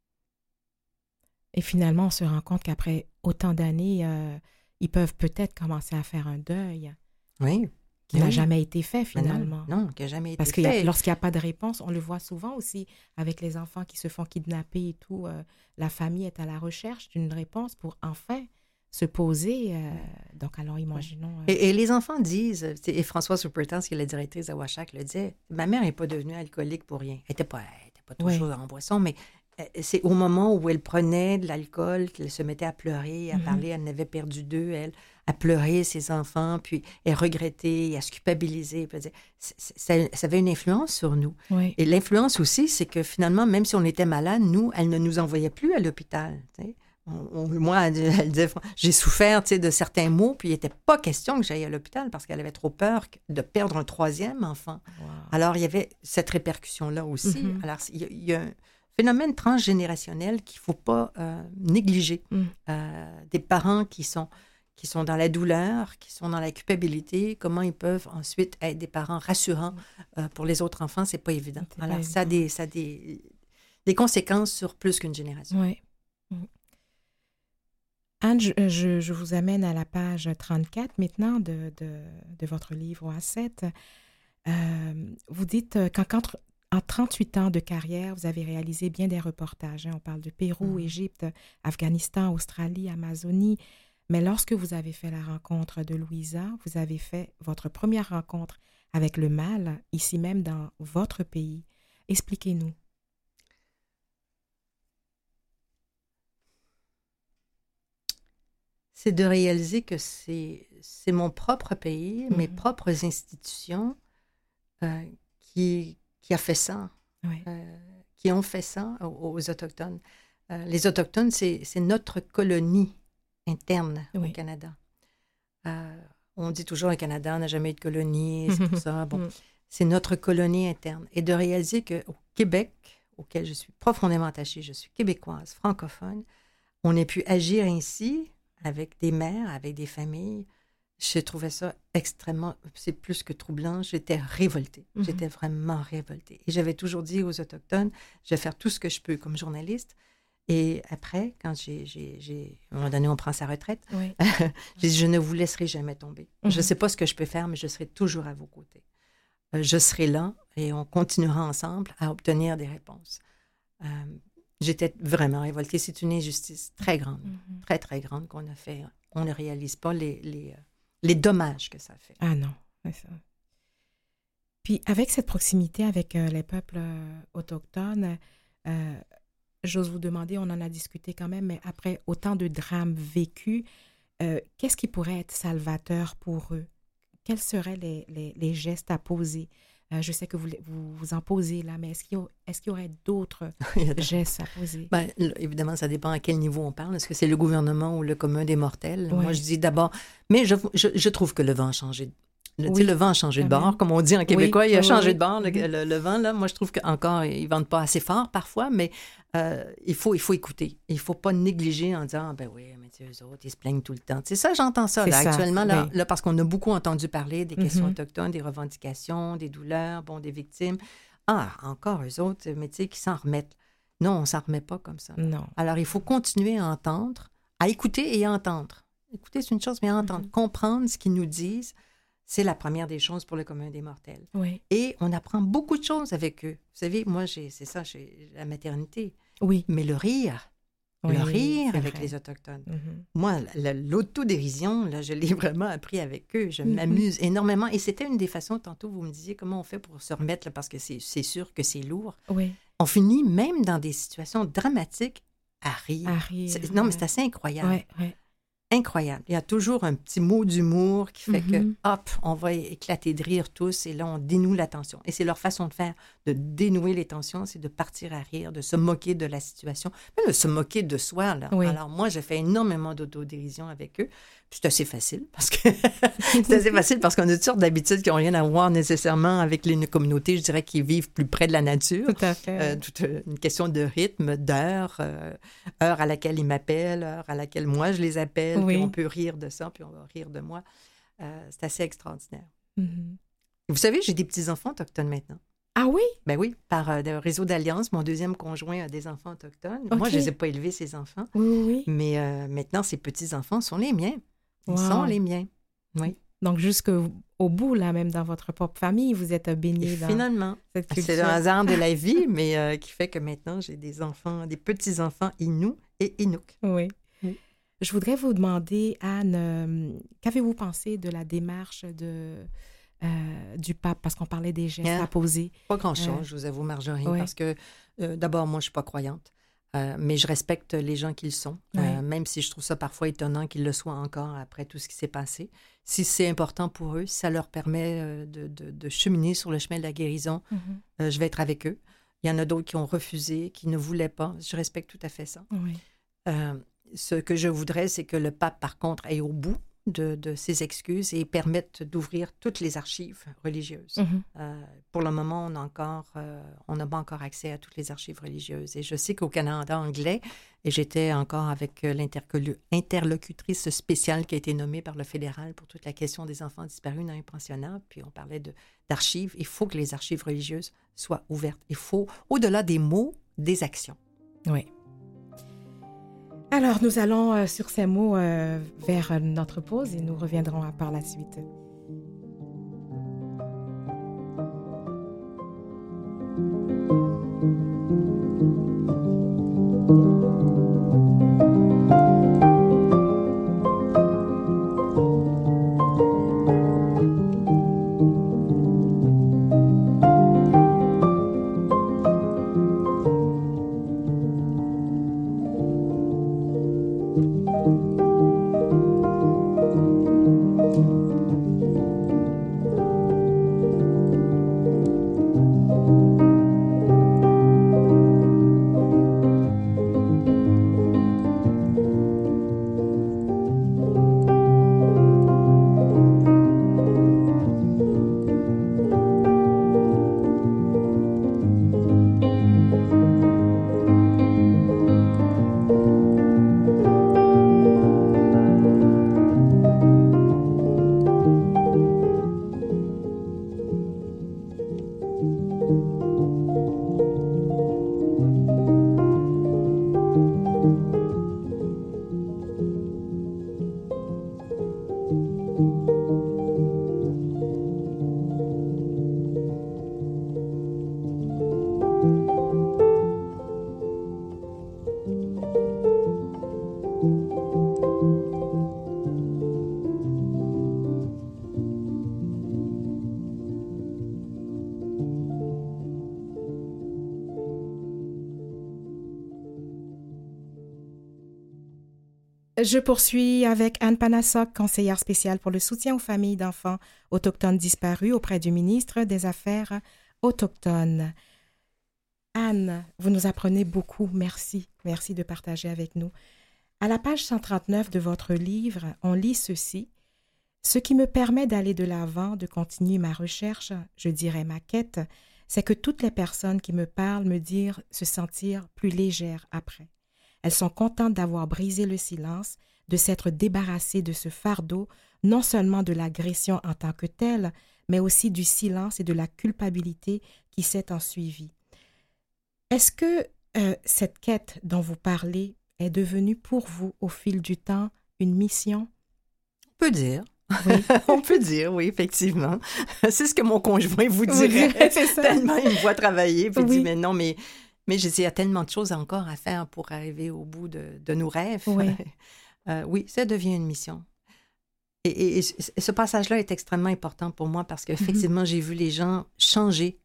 Et finalement, on se rend compte qu'après autant d'années, ils peuvent peut-être commencer à faire un deuil. Oui. qui n'a jamais été fait, finalement. Non, qui n'a jamais été Parce fait. que lorsqu'il n'y a pas de réponse, on le voit souvent aussi avec les enfants qui se font kidnapper et tout. La famille est à la recherche d'une réponse pour enfin se poser. Donc, alors, imaginons... Et les enfants disent, et Françoise Supertance, qui est la directrice à Washak, le disait, ma mère n'est pas devenue alcoolique pour rien. Elle n'était pas toujours en boisson, mais c'est au moment où elle prenait de l'alcool qu'elle se mettait à pleurer, à parler. Elle en avait perdu 2, elle, à pleurer ses enfants, puis elle regrettait, à se culpabiliser. Puis ça avait une influence sur nous. Oui. Et l'influence aussi, c'est que finalement, même si on était malade, nous, elle ne nous envoyait plus à l'hôpital. Moi, elle disait, j'ai souffert de certains maux, puis il n'était pas question que j'aille à l'hôpital parce qu'elle avait trop peur de perdre un 3e enfant. Wow. Alors, il y avait cette répercussion-là aussi. Alors, il y a un phénomène transgénérationnel qu'il ne faut pas négliger. Des parents qui sont dans la douleur, qui sont dans la culpabilité, comment ils peuvent ensuite être des parents rassurants pour les autres enfants, c'est pas évident. Alors, ça a des conséquences sur plus qu'une génération. Oui. Anne, je vous amène à la page 34 maintenant de votre livre A7. Vous dites qu'en 38 ans de carrière, vous avez réalisé bien des reportages. On parle de Pérou, Égypte, Afghanistan, Australie, Amazonie. Mais lorsque vous avez fait la rencontre de Louisa, vous avez fait votre première rencontre avec le mal, ici même dans votre pays. Expliquez-nous. C'est de réaliser que c'est mon propre pays, mes propres institutions qui a fait ça, qui ont fait ça aux Autochtones. Les Autochtones, c'est notre colonie interne au Canada. On dit toujours le Canada n'a jamais eu de colonie, c'est pour ça. Bon, c'est notre colonie interne. Et de réaliser qu'au Québec, auquel je suis profondément attachée, je suis québécoise, francophone, on ait pu agir ainsi avec des mères, avec des familles. Je trouvais ça extrêmement, c'est plus que troublant. J'étais révoltée. J'étais vraiment révoltée. Et j'avais toujours dit aux Autochtones, je vais faire tout ce que je peux comme journaliste. Et après, quand à un moment donné, on prend sa retraite, j'ai dit, je ne vous laisserai jamais tomber. Je ne sais pas ce que je peux faire, mais je serai toujours à vos côtés. Je serai là et on continuera ensemble à obtenir des réponses. J'étais vraiment révoltée. C'est une injustice très grande, très, très grande qu'on a fait. On ne réalise pas les dommages que ça fait. Ah non, c'est ça. Puis avec cette proximité avec les peuples autochtones, j'ose vous demander, on en a discuté quand même, mais après autant de drames vécus, qu'est-ce qui pourrait être salvateur pour eux? Quels seraient les gestes à poser? Je sais que vous en posez là, mais est-ce qu'il y aurait d'autres gestes à poser? Bien, évidemment, ça dépend à quel niveau on parle. Est-ce que c'est le gouvernement ou le commun des mortels? Moi, je dis d'abord... Mais je trouve que le vent a changé. Le vent a changé de bord, comme on dit en québécois. Il a changé de bord, le vent. Là, moi, je trouve qu'encore, ils ne vendent pas assez fort parfois, mais il faut écouter. Il ne faut pas négliger en disant, ben oui, mais eux autres, ils se plaignent tout le temps. C'est ça, j'entends ça, là, actuellement, là, parce qu'on a beaucoup entendu parler des questions autochtones, des revendications, des douleurs, des victimes. Ah, encore eux autres, mais tu sais, qui s'en remettent. Non, on ne s'en remet pas comme ça. Non. Alors, il faut continuer à entendre, à écouter et à entendre. Écouter, c'est une chose, mais à entendre, comprendre ce qu'ils nous disent. C'est la première des choses pour le commun des mortels. Oui. Et on apprend beaucoup de choses avec eux. Vous savez, moi, j'ai la maternité. Oui. Mais le rire avec vrai. Les Autochtones. Moi, l'autodérision, là, je l'ai vraiment appris avec eux. Je m'amuse énormément. Et c'était une des façons, tantôt, vous me disiez comment on fait pour se remettre, là, parce que c'est sûr que c'est lourd. Oui. On finit, même dans des situations dramatiques, à rire. Non, mais c'est assez incroyable. Oui. Incroyable. Il y a toujours un petit mot d'humour qui fait que, hop, on va éclater de rire tous et là, on dénoue la tension. Et c'est leur façon de faire, de dénouer les tensions, c'est de partir à rire, de se moquer de la situation, même de se moquer de soi. Là. Oui. Alors, moi, j'ai fait énormément d'autodérision avec eux. Puis c'est assez facile parce que qu'on a toutes sortes d'habitudes qui n'ont rien à voir nécessairement avec les communautés, je dirais, qui vivent plus près de la nature. Tout à fait. Toute une question de rythme, d'heure, heure à laquelle ils m'appellent, heure à laquelle moi je les appelle, puis on peut rire de ça, puis on va rire de moi. C'est assez extraordinaire. Vous savez, j'ai des petits-enfants autochtones maintenant. Ah oui? Ben oui, par le réseau d'Alliance, mon deuxième conjoint a des enfants autochtones. Okay. Moi, je ne les ai pas élevés, ces enfants. Oui. Mais maintenant, ces petits-enfants sont les miens. Ils sont les miens. Oui. Donc, jusqu'au bout, là, même dans votre propre famille, vous êtes baigné dans finalement, cette culture. c'est le hasard de la vie, mais qui fait que maintenant, j'ai des enfants, des petits-enfants Innu et Inuk. Oui. Oui. Je voudrais vous demander, Anne, qu'avez-vous pensé de la démarche du pape? Parce qu'on parlait des gestes à poser. Pas grand-chose, je vous avoue, Marjorie, oui. parce que d'abord, moi, je ne suis pas croyante, mais je respecte les gens qu'ils sont, même si je trouve ça parfois étonnant qu'ils le soient encore après tout ce qui s'est passé. Si c'est important pour eux, si ça leur permet de cheminer sur le chemin de la guérison, je vais être avec eux. Il y en a d'autres qui ont refusé, qui ne voulaient pas. Je respecte tout à fait ça. Oui. Ce que je voudrais, c'est que le pape, par contre, aille au bout de ses excuses et permette d'ouvrir toutes les archives religieuses. Pour le moment, on n'a pas encore accès à toutes les archives religieuses. Et je sais qu'au Canada anglais, et j'étais encore avec l'interlocutrice spéciale qui a été nommée par le fédéral pour toute la question des enfants disparus dans les pensionnats, puis on parlait d'archives. Il faut que les archives religieuses soient ouvertes. Il faut, au-delà des mots, des actions. Oui. Alors, nous allons sur ces mots vers notre pause et nous reviendrons par la suite. Je poursuis avec Anne Panasok, conseillère spéciale pour le soutien aux familles d'enfants autochtones disparus auprès du ministre des Affaires autochtones. Anne, vous nous apprenez beaucoup. Merci. Merci de partager avec nous. À la page 139 de votre livre, on lit ceci. « Ce qui me permet d'aller de l'avant, de continuer ma recherche, je dirais ma quête, c'est que toutes les personnes qui me parlent me disent se sentir plus légère après. Elles sont contentes d'avoir brisé le silence, de s'être débarrassées de ce fardeau, non seulement de l'agression en tant que telle, mais aussi du silence et de la culpabilité qui s'est ensuivie. Est-ce que cette quête dont vous parlez est devenue pour vous, au fil du temps, une mission? On peut dire. Oui. On peut dire, oui, effectivement. C'est ce que mon conjoint vous dirait. C'est ça. Tellement il me voit travailler, puis il Oui. dit, mais non, mais je dis, il y a tellement de choses encore à faire pour arriver au bout de nos rêves. Oui. Oui, ça devient une mission. Et ce passage-là est extrêmement important pour moi parce qu'effectivement, j'ai vu les gens changer,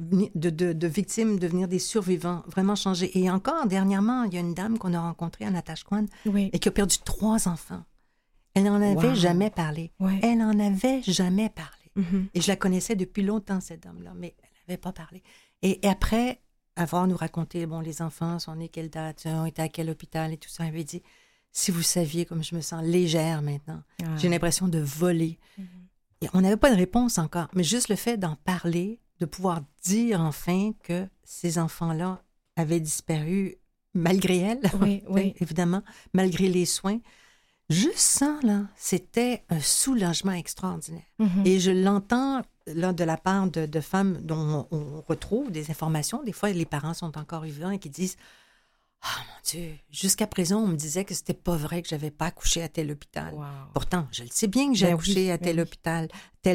de victimes devenir des survivants, vraiment changer. Et encore, dernièrement, il y a une dame qu'on a rencontrée à Natashquan Oui. et qui a perdu 3 enfants. Elle n'en avait jamais parlé. Oui. Elle n'en avait jamais parlé. Mm-hmm. Et je la connaissais depuis longtemps, cette dame-là, mais elle n'avait pas parlé. Et après avoir nous raconté, bon, les enfants sont nés quelle date, ont été à quel hôpital et tout ça, elle avait dit, si vous saviez comme je me sens légère maintenant, j'ai l'impression de voler. Mm-hmm. Et on n'avait pas de réponse encore, mais juste le fait d'en parler, de pouvoir dire enfin que ces enfants-là avaient disparu malgré elle, Oui, oui. évidemment, malgré les soins. Juste ça, là, c'était un soulagement extraordinaire. Mm-hmm. Et je l'entends là, de la part de femmes dont on retrouve des informations. Des fois, les parents sont encore vivants et qui disent Ah, mon Dieu! Jusqu'à présent, on me disait que c'était pas vrai que j'avais pas accouché à tel hôpital. Wow. Pourtant, je le sais bien que j'ai accouché à tel hôpital.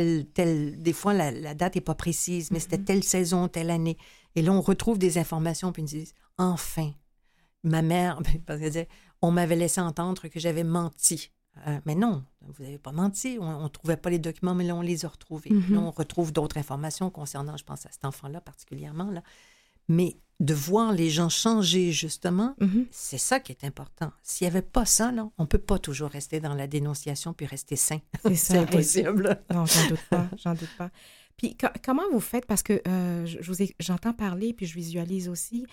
Des fois, la date n'est pas précise, mais c'était telle saison, telle année. Et là, on retrouve des informations, puis ils nous disent, enfin, ma mère, parce qu'elle disait, on m'avait laissé entendre que j'avais menti. Mais non, vous n'avez pas menti. On ne trouvait pas les documents, mais là, on les a retrouvés. Là, on retrouve d'autres informations concernant, je pense, à cet enfant-là particulièrement. Là. Mais de voir les gens changer, justement, c'est ça qui est important. S'il n'y avait pas ça, là, on ne peut pas toujours rester dans la dénonciation puis rester sain. C'est impossible. Non, j'en doute pas. Puis comment vous faites? Parce que j'entends parler, puis je visualise aussi,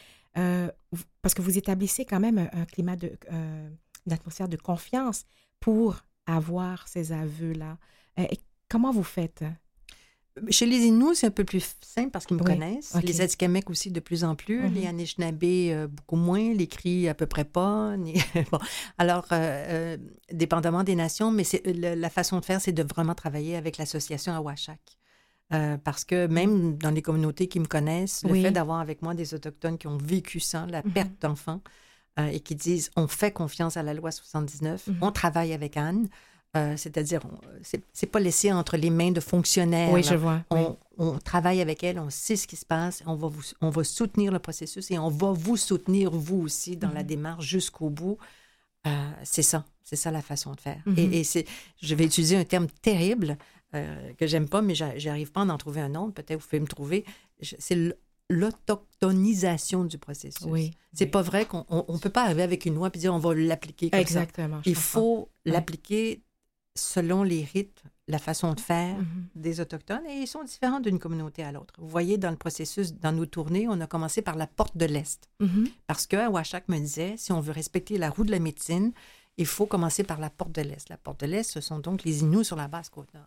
parce que vous établissez quand même un climat une atmosphère de confiance pour avoir ces aveux-là. Comment vous faites? Chez les Inuits, c'est un peu plus simple parce qu'ils me connaissent. Okay. Les Atikamekw aussi de plus en plus. Les Anishinabés, beaucoup moins. Les Cris, à peu près pas. Bon. Alors, dépendamment des nations, mais la façon de faire, c'est de vraiment travailler avec l'association Awashak. Parce que même dans les communautés qui me connaissent, le fait d'avoir avec moi des Autochtones qui ont vécu ça, la perte d'enfants, et qui disent « on fait confiance à la loi 79 on travaille avec Anne », c'est-à-dire, c'est pas laissé entre les mains de fonctionnaires. Oui, je vois. On travaille avec elle, on sait ce qui se passe, on va soutenir le processus et on va vous soutenir, vous aussi, dans la démarche jusqu'au bout. C'est ça la façon de faire. Et je vais utiliser un terme terrible que j'aime pas, mais j'arrive pas à en trouver un autre. Peut-être vous pouvez me trouver. C'est l'autochtonisation du processus. Oui, c'est pas vrai qu'on ne peut pas arriver avec une loi et dire on va l'appliquer comme Exactement, ça. Il faut l'appliquer selon les rites, la façon de faire des Autochtones, et ils sont différents d'une communauté à l'autre. Vous voyez, dans le processus, dans nos tournées, on a commencé par la porte de l'Est. Parce que Awashak me disait, si on veut respecter la roue de la médecine, il faut commencer par la porte de l'Est. La porte de l'Est, ce sont donc les Inuits sur la Basse-Côte-Nord.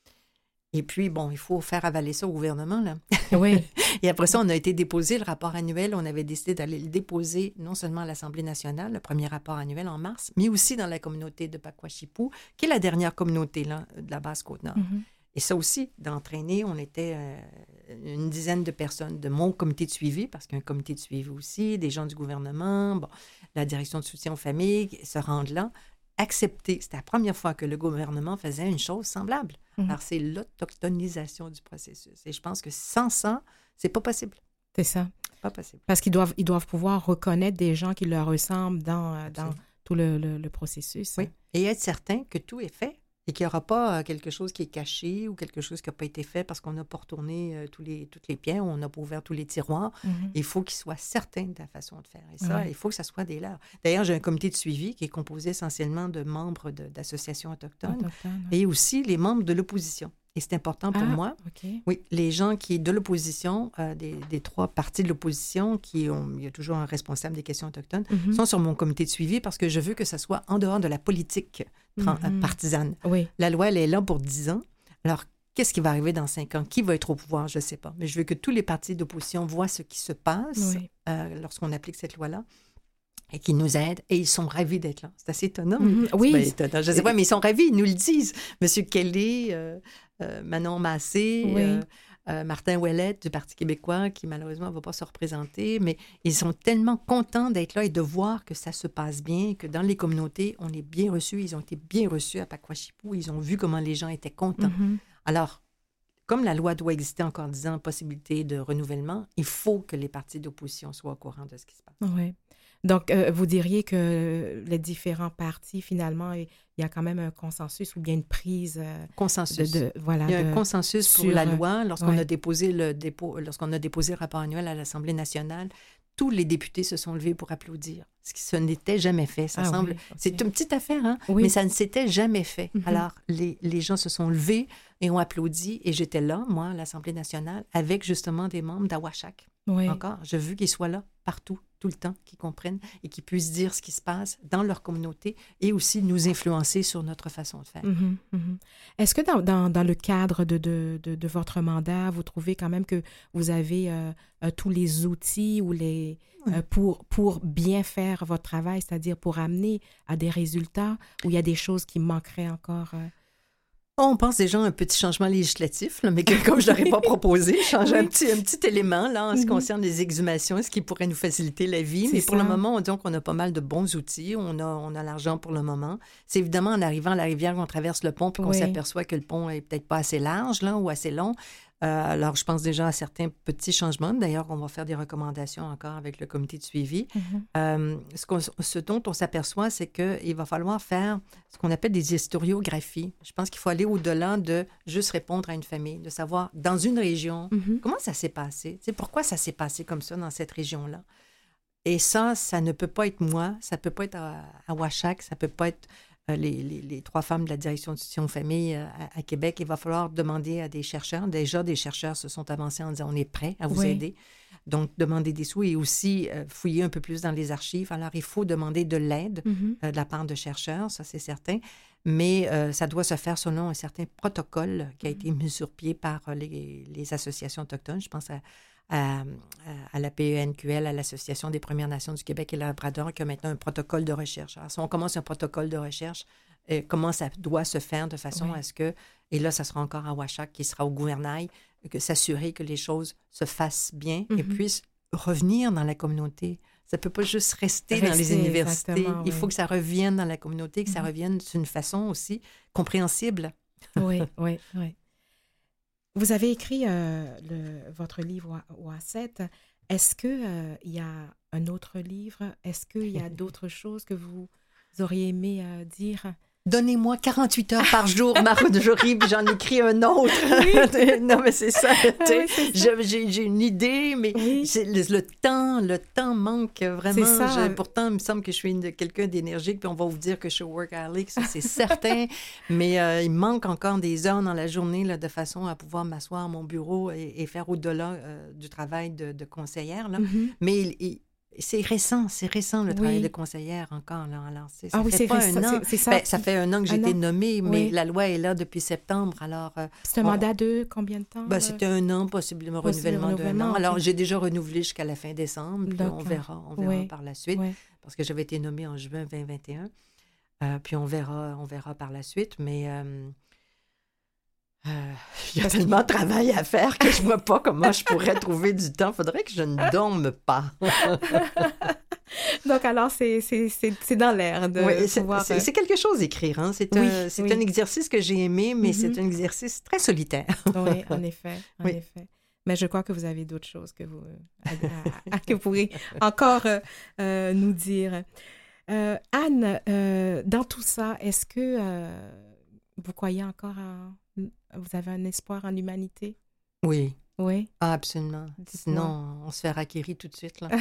Et puis, bon, il faut faire avaler ça au gouvernement, là. Oui. Et après ça, on a été déposé le rapport annuel. On avait décidé d'aller le déposer non seulement à l'Assemblée nationale, le premier rapport annuel en mars, mais aussi dans la communauté de Pakwashipu, qui est la dernière communauté là, de la Basse-Côte-Nord. Et ça aussi, d'entraîner, on était une dizaine de personnes de mon comité de suivi, parce qu'il y a un comité de suivi aussi, des gens du gouvernement, bon, la direction de soutien aux familles se rendent là, accepter. C'était la première fois que le gouvernement faisait une chose semblable. Alors, c'est l'autochtonisation du processus. Et je pense que sans ça, c'est pas possible. C'est ça. Pas possible. Parce qu'ils doivent pouvoir reconnaître des gens qui leur ressemblent dans tout le processus. Oui, et être certain que tout est fait et qu'il n'y aura pas quelque chose qui est caché ou quelque chose qui n'a pas été fait parce qu'on n'a pas retourné toutes les pierres, on n'a pas ouvert tous les tiroirs. Il faut qu'ils soient certains de la façon de faire. Et ça, il faut que ça soit des leurs. D'ailleurs, j'ai un comité de suivi qui est composé essentiellement de membres d'associations autochtones et aussi les membres de l'opposition. Et c'est important pour moi. Okay. Oui, les gens qui, de l'opposition, des trois partis de l'opposition, il y a toujours un responsable des questions autochtones, sont sur mon comité de suivi parce que je veux que ça soit en dehors de la politique partisane. Oui. La loi, elle est là pour 10 ans. Alors, qu'est-ce qui va arriver dans 5 ans? Qui va être au pouvoir? Je ne sais pas. Mais je veux que tous les partis d'opposition voient ce qui se passe lorsqu'on applique cette loi-là. Et qui nous aident, et ils sont ravis d'être là. C'est assez étonnant. Oui. C'est étonnant. Je ne sais pas, mais ils sont ravis, ils nous le disent. Monsieur Kelly, Manon Massé, Martin Ouellet du Parti québécois, qui malheureusement ne va pas se représenter, mais ils sont tellement contents d'être là et de voir que ça se passe bien, que dans les communautés, on est bien reçus. Ils ont été bien reçus à Pakwashipu. Ils ont vu comment les gens étaient contents. Alors, comme la loi doit exister encore 10 ans, possibilité de renouvellement, il faut que les partis d'opposition soient au courant de ce qui se passe. Oui. Donc, vous diriez que les différents partis, finalement, il y a quand même un consensus ou bien une prise... consensus. Il y a un consensus sur la loi. Lorsqu'on a déposé le rapport annuel à l'Assemblée nationale, tous les députés se sont levés pour applaudir. Ce n'était jamais fait. Ça semble... Oui, okay. C'est une petite affaire, hein? Oui. Mais ça ne s'était jamais fait. Alors, les gens se sont levés et ont applaudi. Et j'étais là, moi, à l'Assemblée nationale, avec justement des membres d'Awashak. Oui. Encore, je veux qu'ils soient là partout, tout le temps, qu'ils comprennent et qu'ils puissent dire ce qui se passe dans leur communauté et aussi nous influencer sur notre façon de faire. Est-ce que dans le cadre de votre mandat, vous trouvez quand même que vous avez tous les outils ou pour bien faire votre travail, c'est-à-dire pour amener à des résultats où il y a des choses qui manqueraient encore? On pense déjà à un petit changement législatif, là, mais comme je ne l'aurais pas proposé, changer un petit élément là, en ce qui concerne les exhumations, ce qui pourrait nous faciliter la vie. Mais pour le moment, on dit qu'on a pas mal de bons outils. On a l'argent pour le moment. C'est évidemment en arrivant à la rivière qu'on traverse le pont puis qu'on s'aperçoit que le pont est peut-être pas assez large là, ou assez long. Alors, je pense déjà à certains petits changements. D'ailleurs, on va faire des recommandations encore avec le comité de suivi. Ce dont on s'aperçoit, c'est qu'il va falloir faire ce qu'on appelle des historiographies. Je pense qu'il faut aller au-delà de juste répondre à une famille, de savoir, dans une région, comment ça s'est passé? Pourquoi ça s'est passé comme ça dans cette région-là? Et ça ne peut pas être moi, ça ne peut pas être à Ouachak, ça ne peut pas être... Les 3 femmes de la direction d'institution famille à Québec, il va falloir demander à des chercheurs. Déjà, des chercheurs se sont avancés en disant on est prêts à vous aider. Donc, demander des sous et aussi fouiller un peu plus dans les archives. Alors, il faut demander de l'aide de la part de chercheurs, ça c'est certain. Mais ça doit se faire selon un certain protocole qui a été mis sur pied par les associations autochtones. Je pense à la PENQL, à l'Association des Premières Nations du Québec et Labrador, qui a maintenant un protocole de recherche. Alors, si on commence un protocole de recherche, comment ça doit se faire de façon à ce que, et là, ça sera encore à Ouachak, qui sera au gouvernail, que s'assurer que les choses se fassent bien et puissent revenir dans la communauté. Ça ne peut pas juste rester dans les universités. Il faut que ça revienne dans la communauté, que ça revienne d'une façon aussi compréhensible. Oui. Vous avez écrit votre livre Ouasset. Est-ce qu'il y a un autre livre? Est-ce qu'il y a d'autres choses que vous auriez aimé dire? Donnez-moi 48 heures par jour, Marjorie, puis j'en écris un autre. Non, mais c'est ça. J'ai une idée, mais le temps manque vraiment. C'est ça. Pourtant, il me semble que je suis quelqu'un d'énergique, puis on va vous dire que je suis workaholic, ça c'est certain. Mais il manque encore des heures dans la journée là, de façon à pouvoir m'asseoir à mon bureau et faire au-delà du travail de conseillère. Là. Mais c'est récent le travail de conseillère encore. Là. Alors, ça fait pas un an. C'est ça. Ça fait un an que j'ai été nommée, mais la loi est là depuis septembre. Alors, c'est un mandat de combien de temps? C'était un an, possiblement renouvellement d'un an. Alors, j'ai déjà renouvelé jusqu'à la fin décembre, puis on verra par la suite, parce que j'avais été nommée en juin 2021. Puis on verra par la suite, mais... il y a tellement de travail à faire que je ne vois pas comment je pourrais trouver du temps. Il faudrait que je ne dorme pas. Donc, alors, c'est dans l'air de pouvoir... C'est quelque chose d'écrire. Hein? C'est un exercice que j'ai aimé, mais c'est un exercice très solitaire. Oui, en effet. Mais je crois que vous avez d'autres choses que vous pourrez encore nous dire. Anne, dans tout ça, est-ce que vous croyez encore vous avez un espoir en l'humanité? Oui. Oui? Ah, absolument. Sinon, on se fait harakiri tout de suite, là.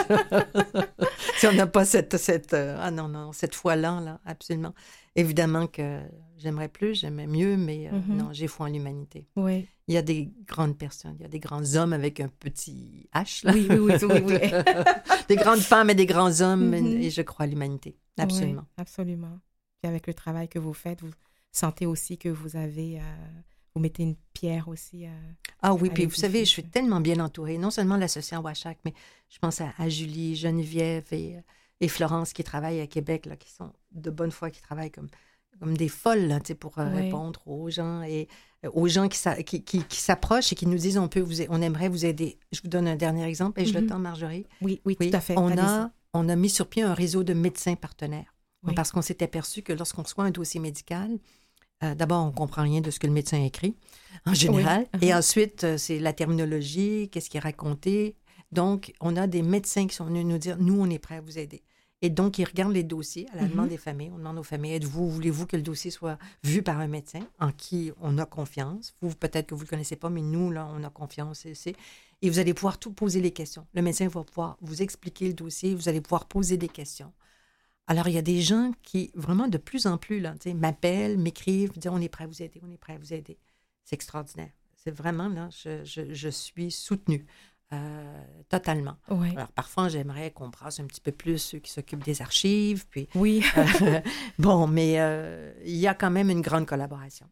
Si on n'a pas cette foi-là, là, absolument. Évidemment que j'aimerais mieux, mais non, j'ai foi en l'humanité. Oui. Il y a des grandes personnes, il y a des grands hommes avec un petit H, là. Oui. Des grandes femmes et des grands hommes, et je crois à l'humanité. Absolument. Oui, absolument. Puis avec le travail que vous faites, vous sentez aussi que vous avez... vous mettez une pierre aussi Ah oui, puis vous savez, je suis tellement bien entourée. Non seulement l'association Ouachak, mais je pense à Julie, Geneviève et Florence qui travaillent à Québec, là, qui sont de bonne foi, qui travaillent comme des folles là, pour répondre aux gens et aux gens qui s'approchent et qui nous disent on aimerait vous aider. Je vous donne un dernier exemple. Ai-je le temps, Marjorie? Oui, tout à fait. On a mis sur pied un réseau de médecins partenaires. Oui. Parce qu'on s'est aperçu que lorsqu'on reçoit un dossier médical, d'abord, on ne comprend rien de ce que le médecin écrit, en général. Oui. Et ensuite, c'est la terminologie, qu'est-ce qui est raconté. Donc, on a des médecins qui sont venus nous dire, nous, on est prêts à vous aider. Et donc, ils regardent les dossiers à la demande des familles. On demande aux familles, voulez-vous que le dossier soit vu par un médecin en qui on a confiance? Vous, peut-être que vous ne le connaissez pas, mais nous, là, on a confiance. Et vous allez pouvoir tout poser les questions. Le médecin va pouvoir vous expliquer le dossier, vous allez pouvoir poser des questions. Alors, il y a des gens qui, vraiment, de plus en plus, là, m'appellent, m'écrivent, disent « On est prêt à vous aider, on est prêt à vous aider. » C'est extraordinaire. C'est vraiment, là, je suis soutenue totalement. Oui. Alors, parfois, j'aimerais qu'on brasse un petit peu plus ceux qui s'occupent des archives. Puis, oui. Bon, mais il y a quand même une grande collaboration.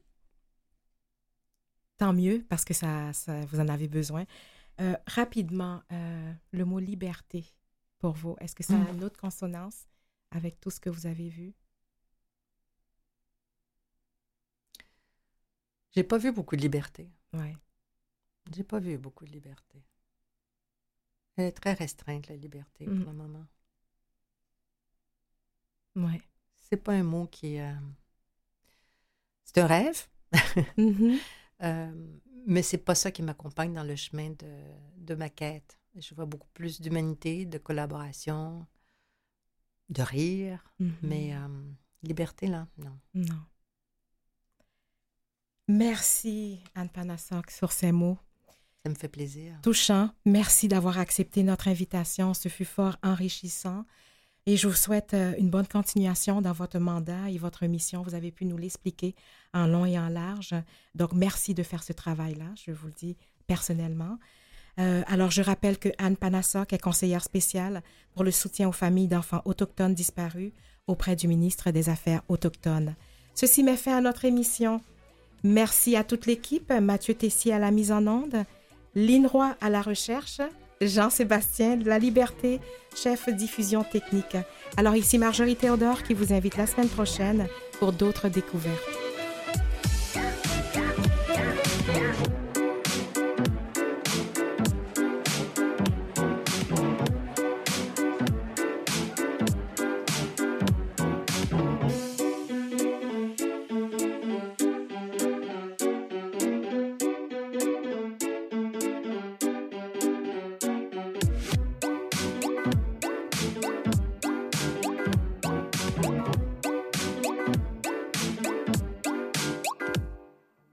Tant mieux, parce que ça vous en avez besoin. Rapidement, le mot « liberté » pour vous, est-ce que ça a une autre consonance avec tout ce que vous avez vu? J'ai pas vu beaucoup de liberté. Ouais. J'ai pas vu beaucoup de liberté. Elle est très restreinte, la liberté, pour le moment. Ouais. C'est pas un mot qui... C'est un rêve, mais c'est pas ça qui m'accompagne dans le chemin de ma quête. Je vois beaucoup plus d'humanité, de collaboration, de rire, mais liberté, là, non. Non. Merci, Anne Panasok, sur ces mots. Ça me fait plaisir. Touchant. Merci d'avoir accepté notre invitation. Ce fut fort enrichissant. Et je vous souhaite une bonne continuation dans votre mandat et votre mission. Vous avez pu nous l'expliquer en long et en large. Donc, merci de faire ce travail-là, je vous le dis personnellement. Alors, je rappelle que Anne Panasok est conseillère spéciale pour le soutien aux familles d'enfants autochtones disparus auprès du ministre des Affaires autochtones. Ceci met fin à notre émission. Merci à toute l'équipe, Mathieu Tessier à la mise en onde, Lynn Roy à la recherche, Jean-Sébastien de la Liberté, chef diffusion technique. Alors ici Marjorie Théodore qui vous invite la semaine prochaine pour d'autres découvertes.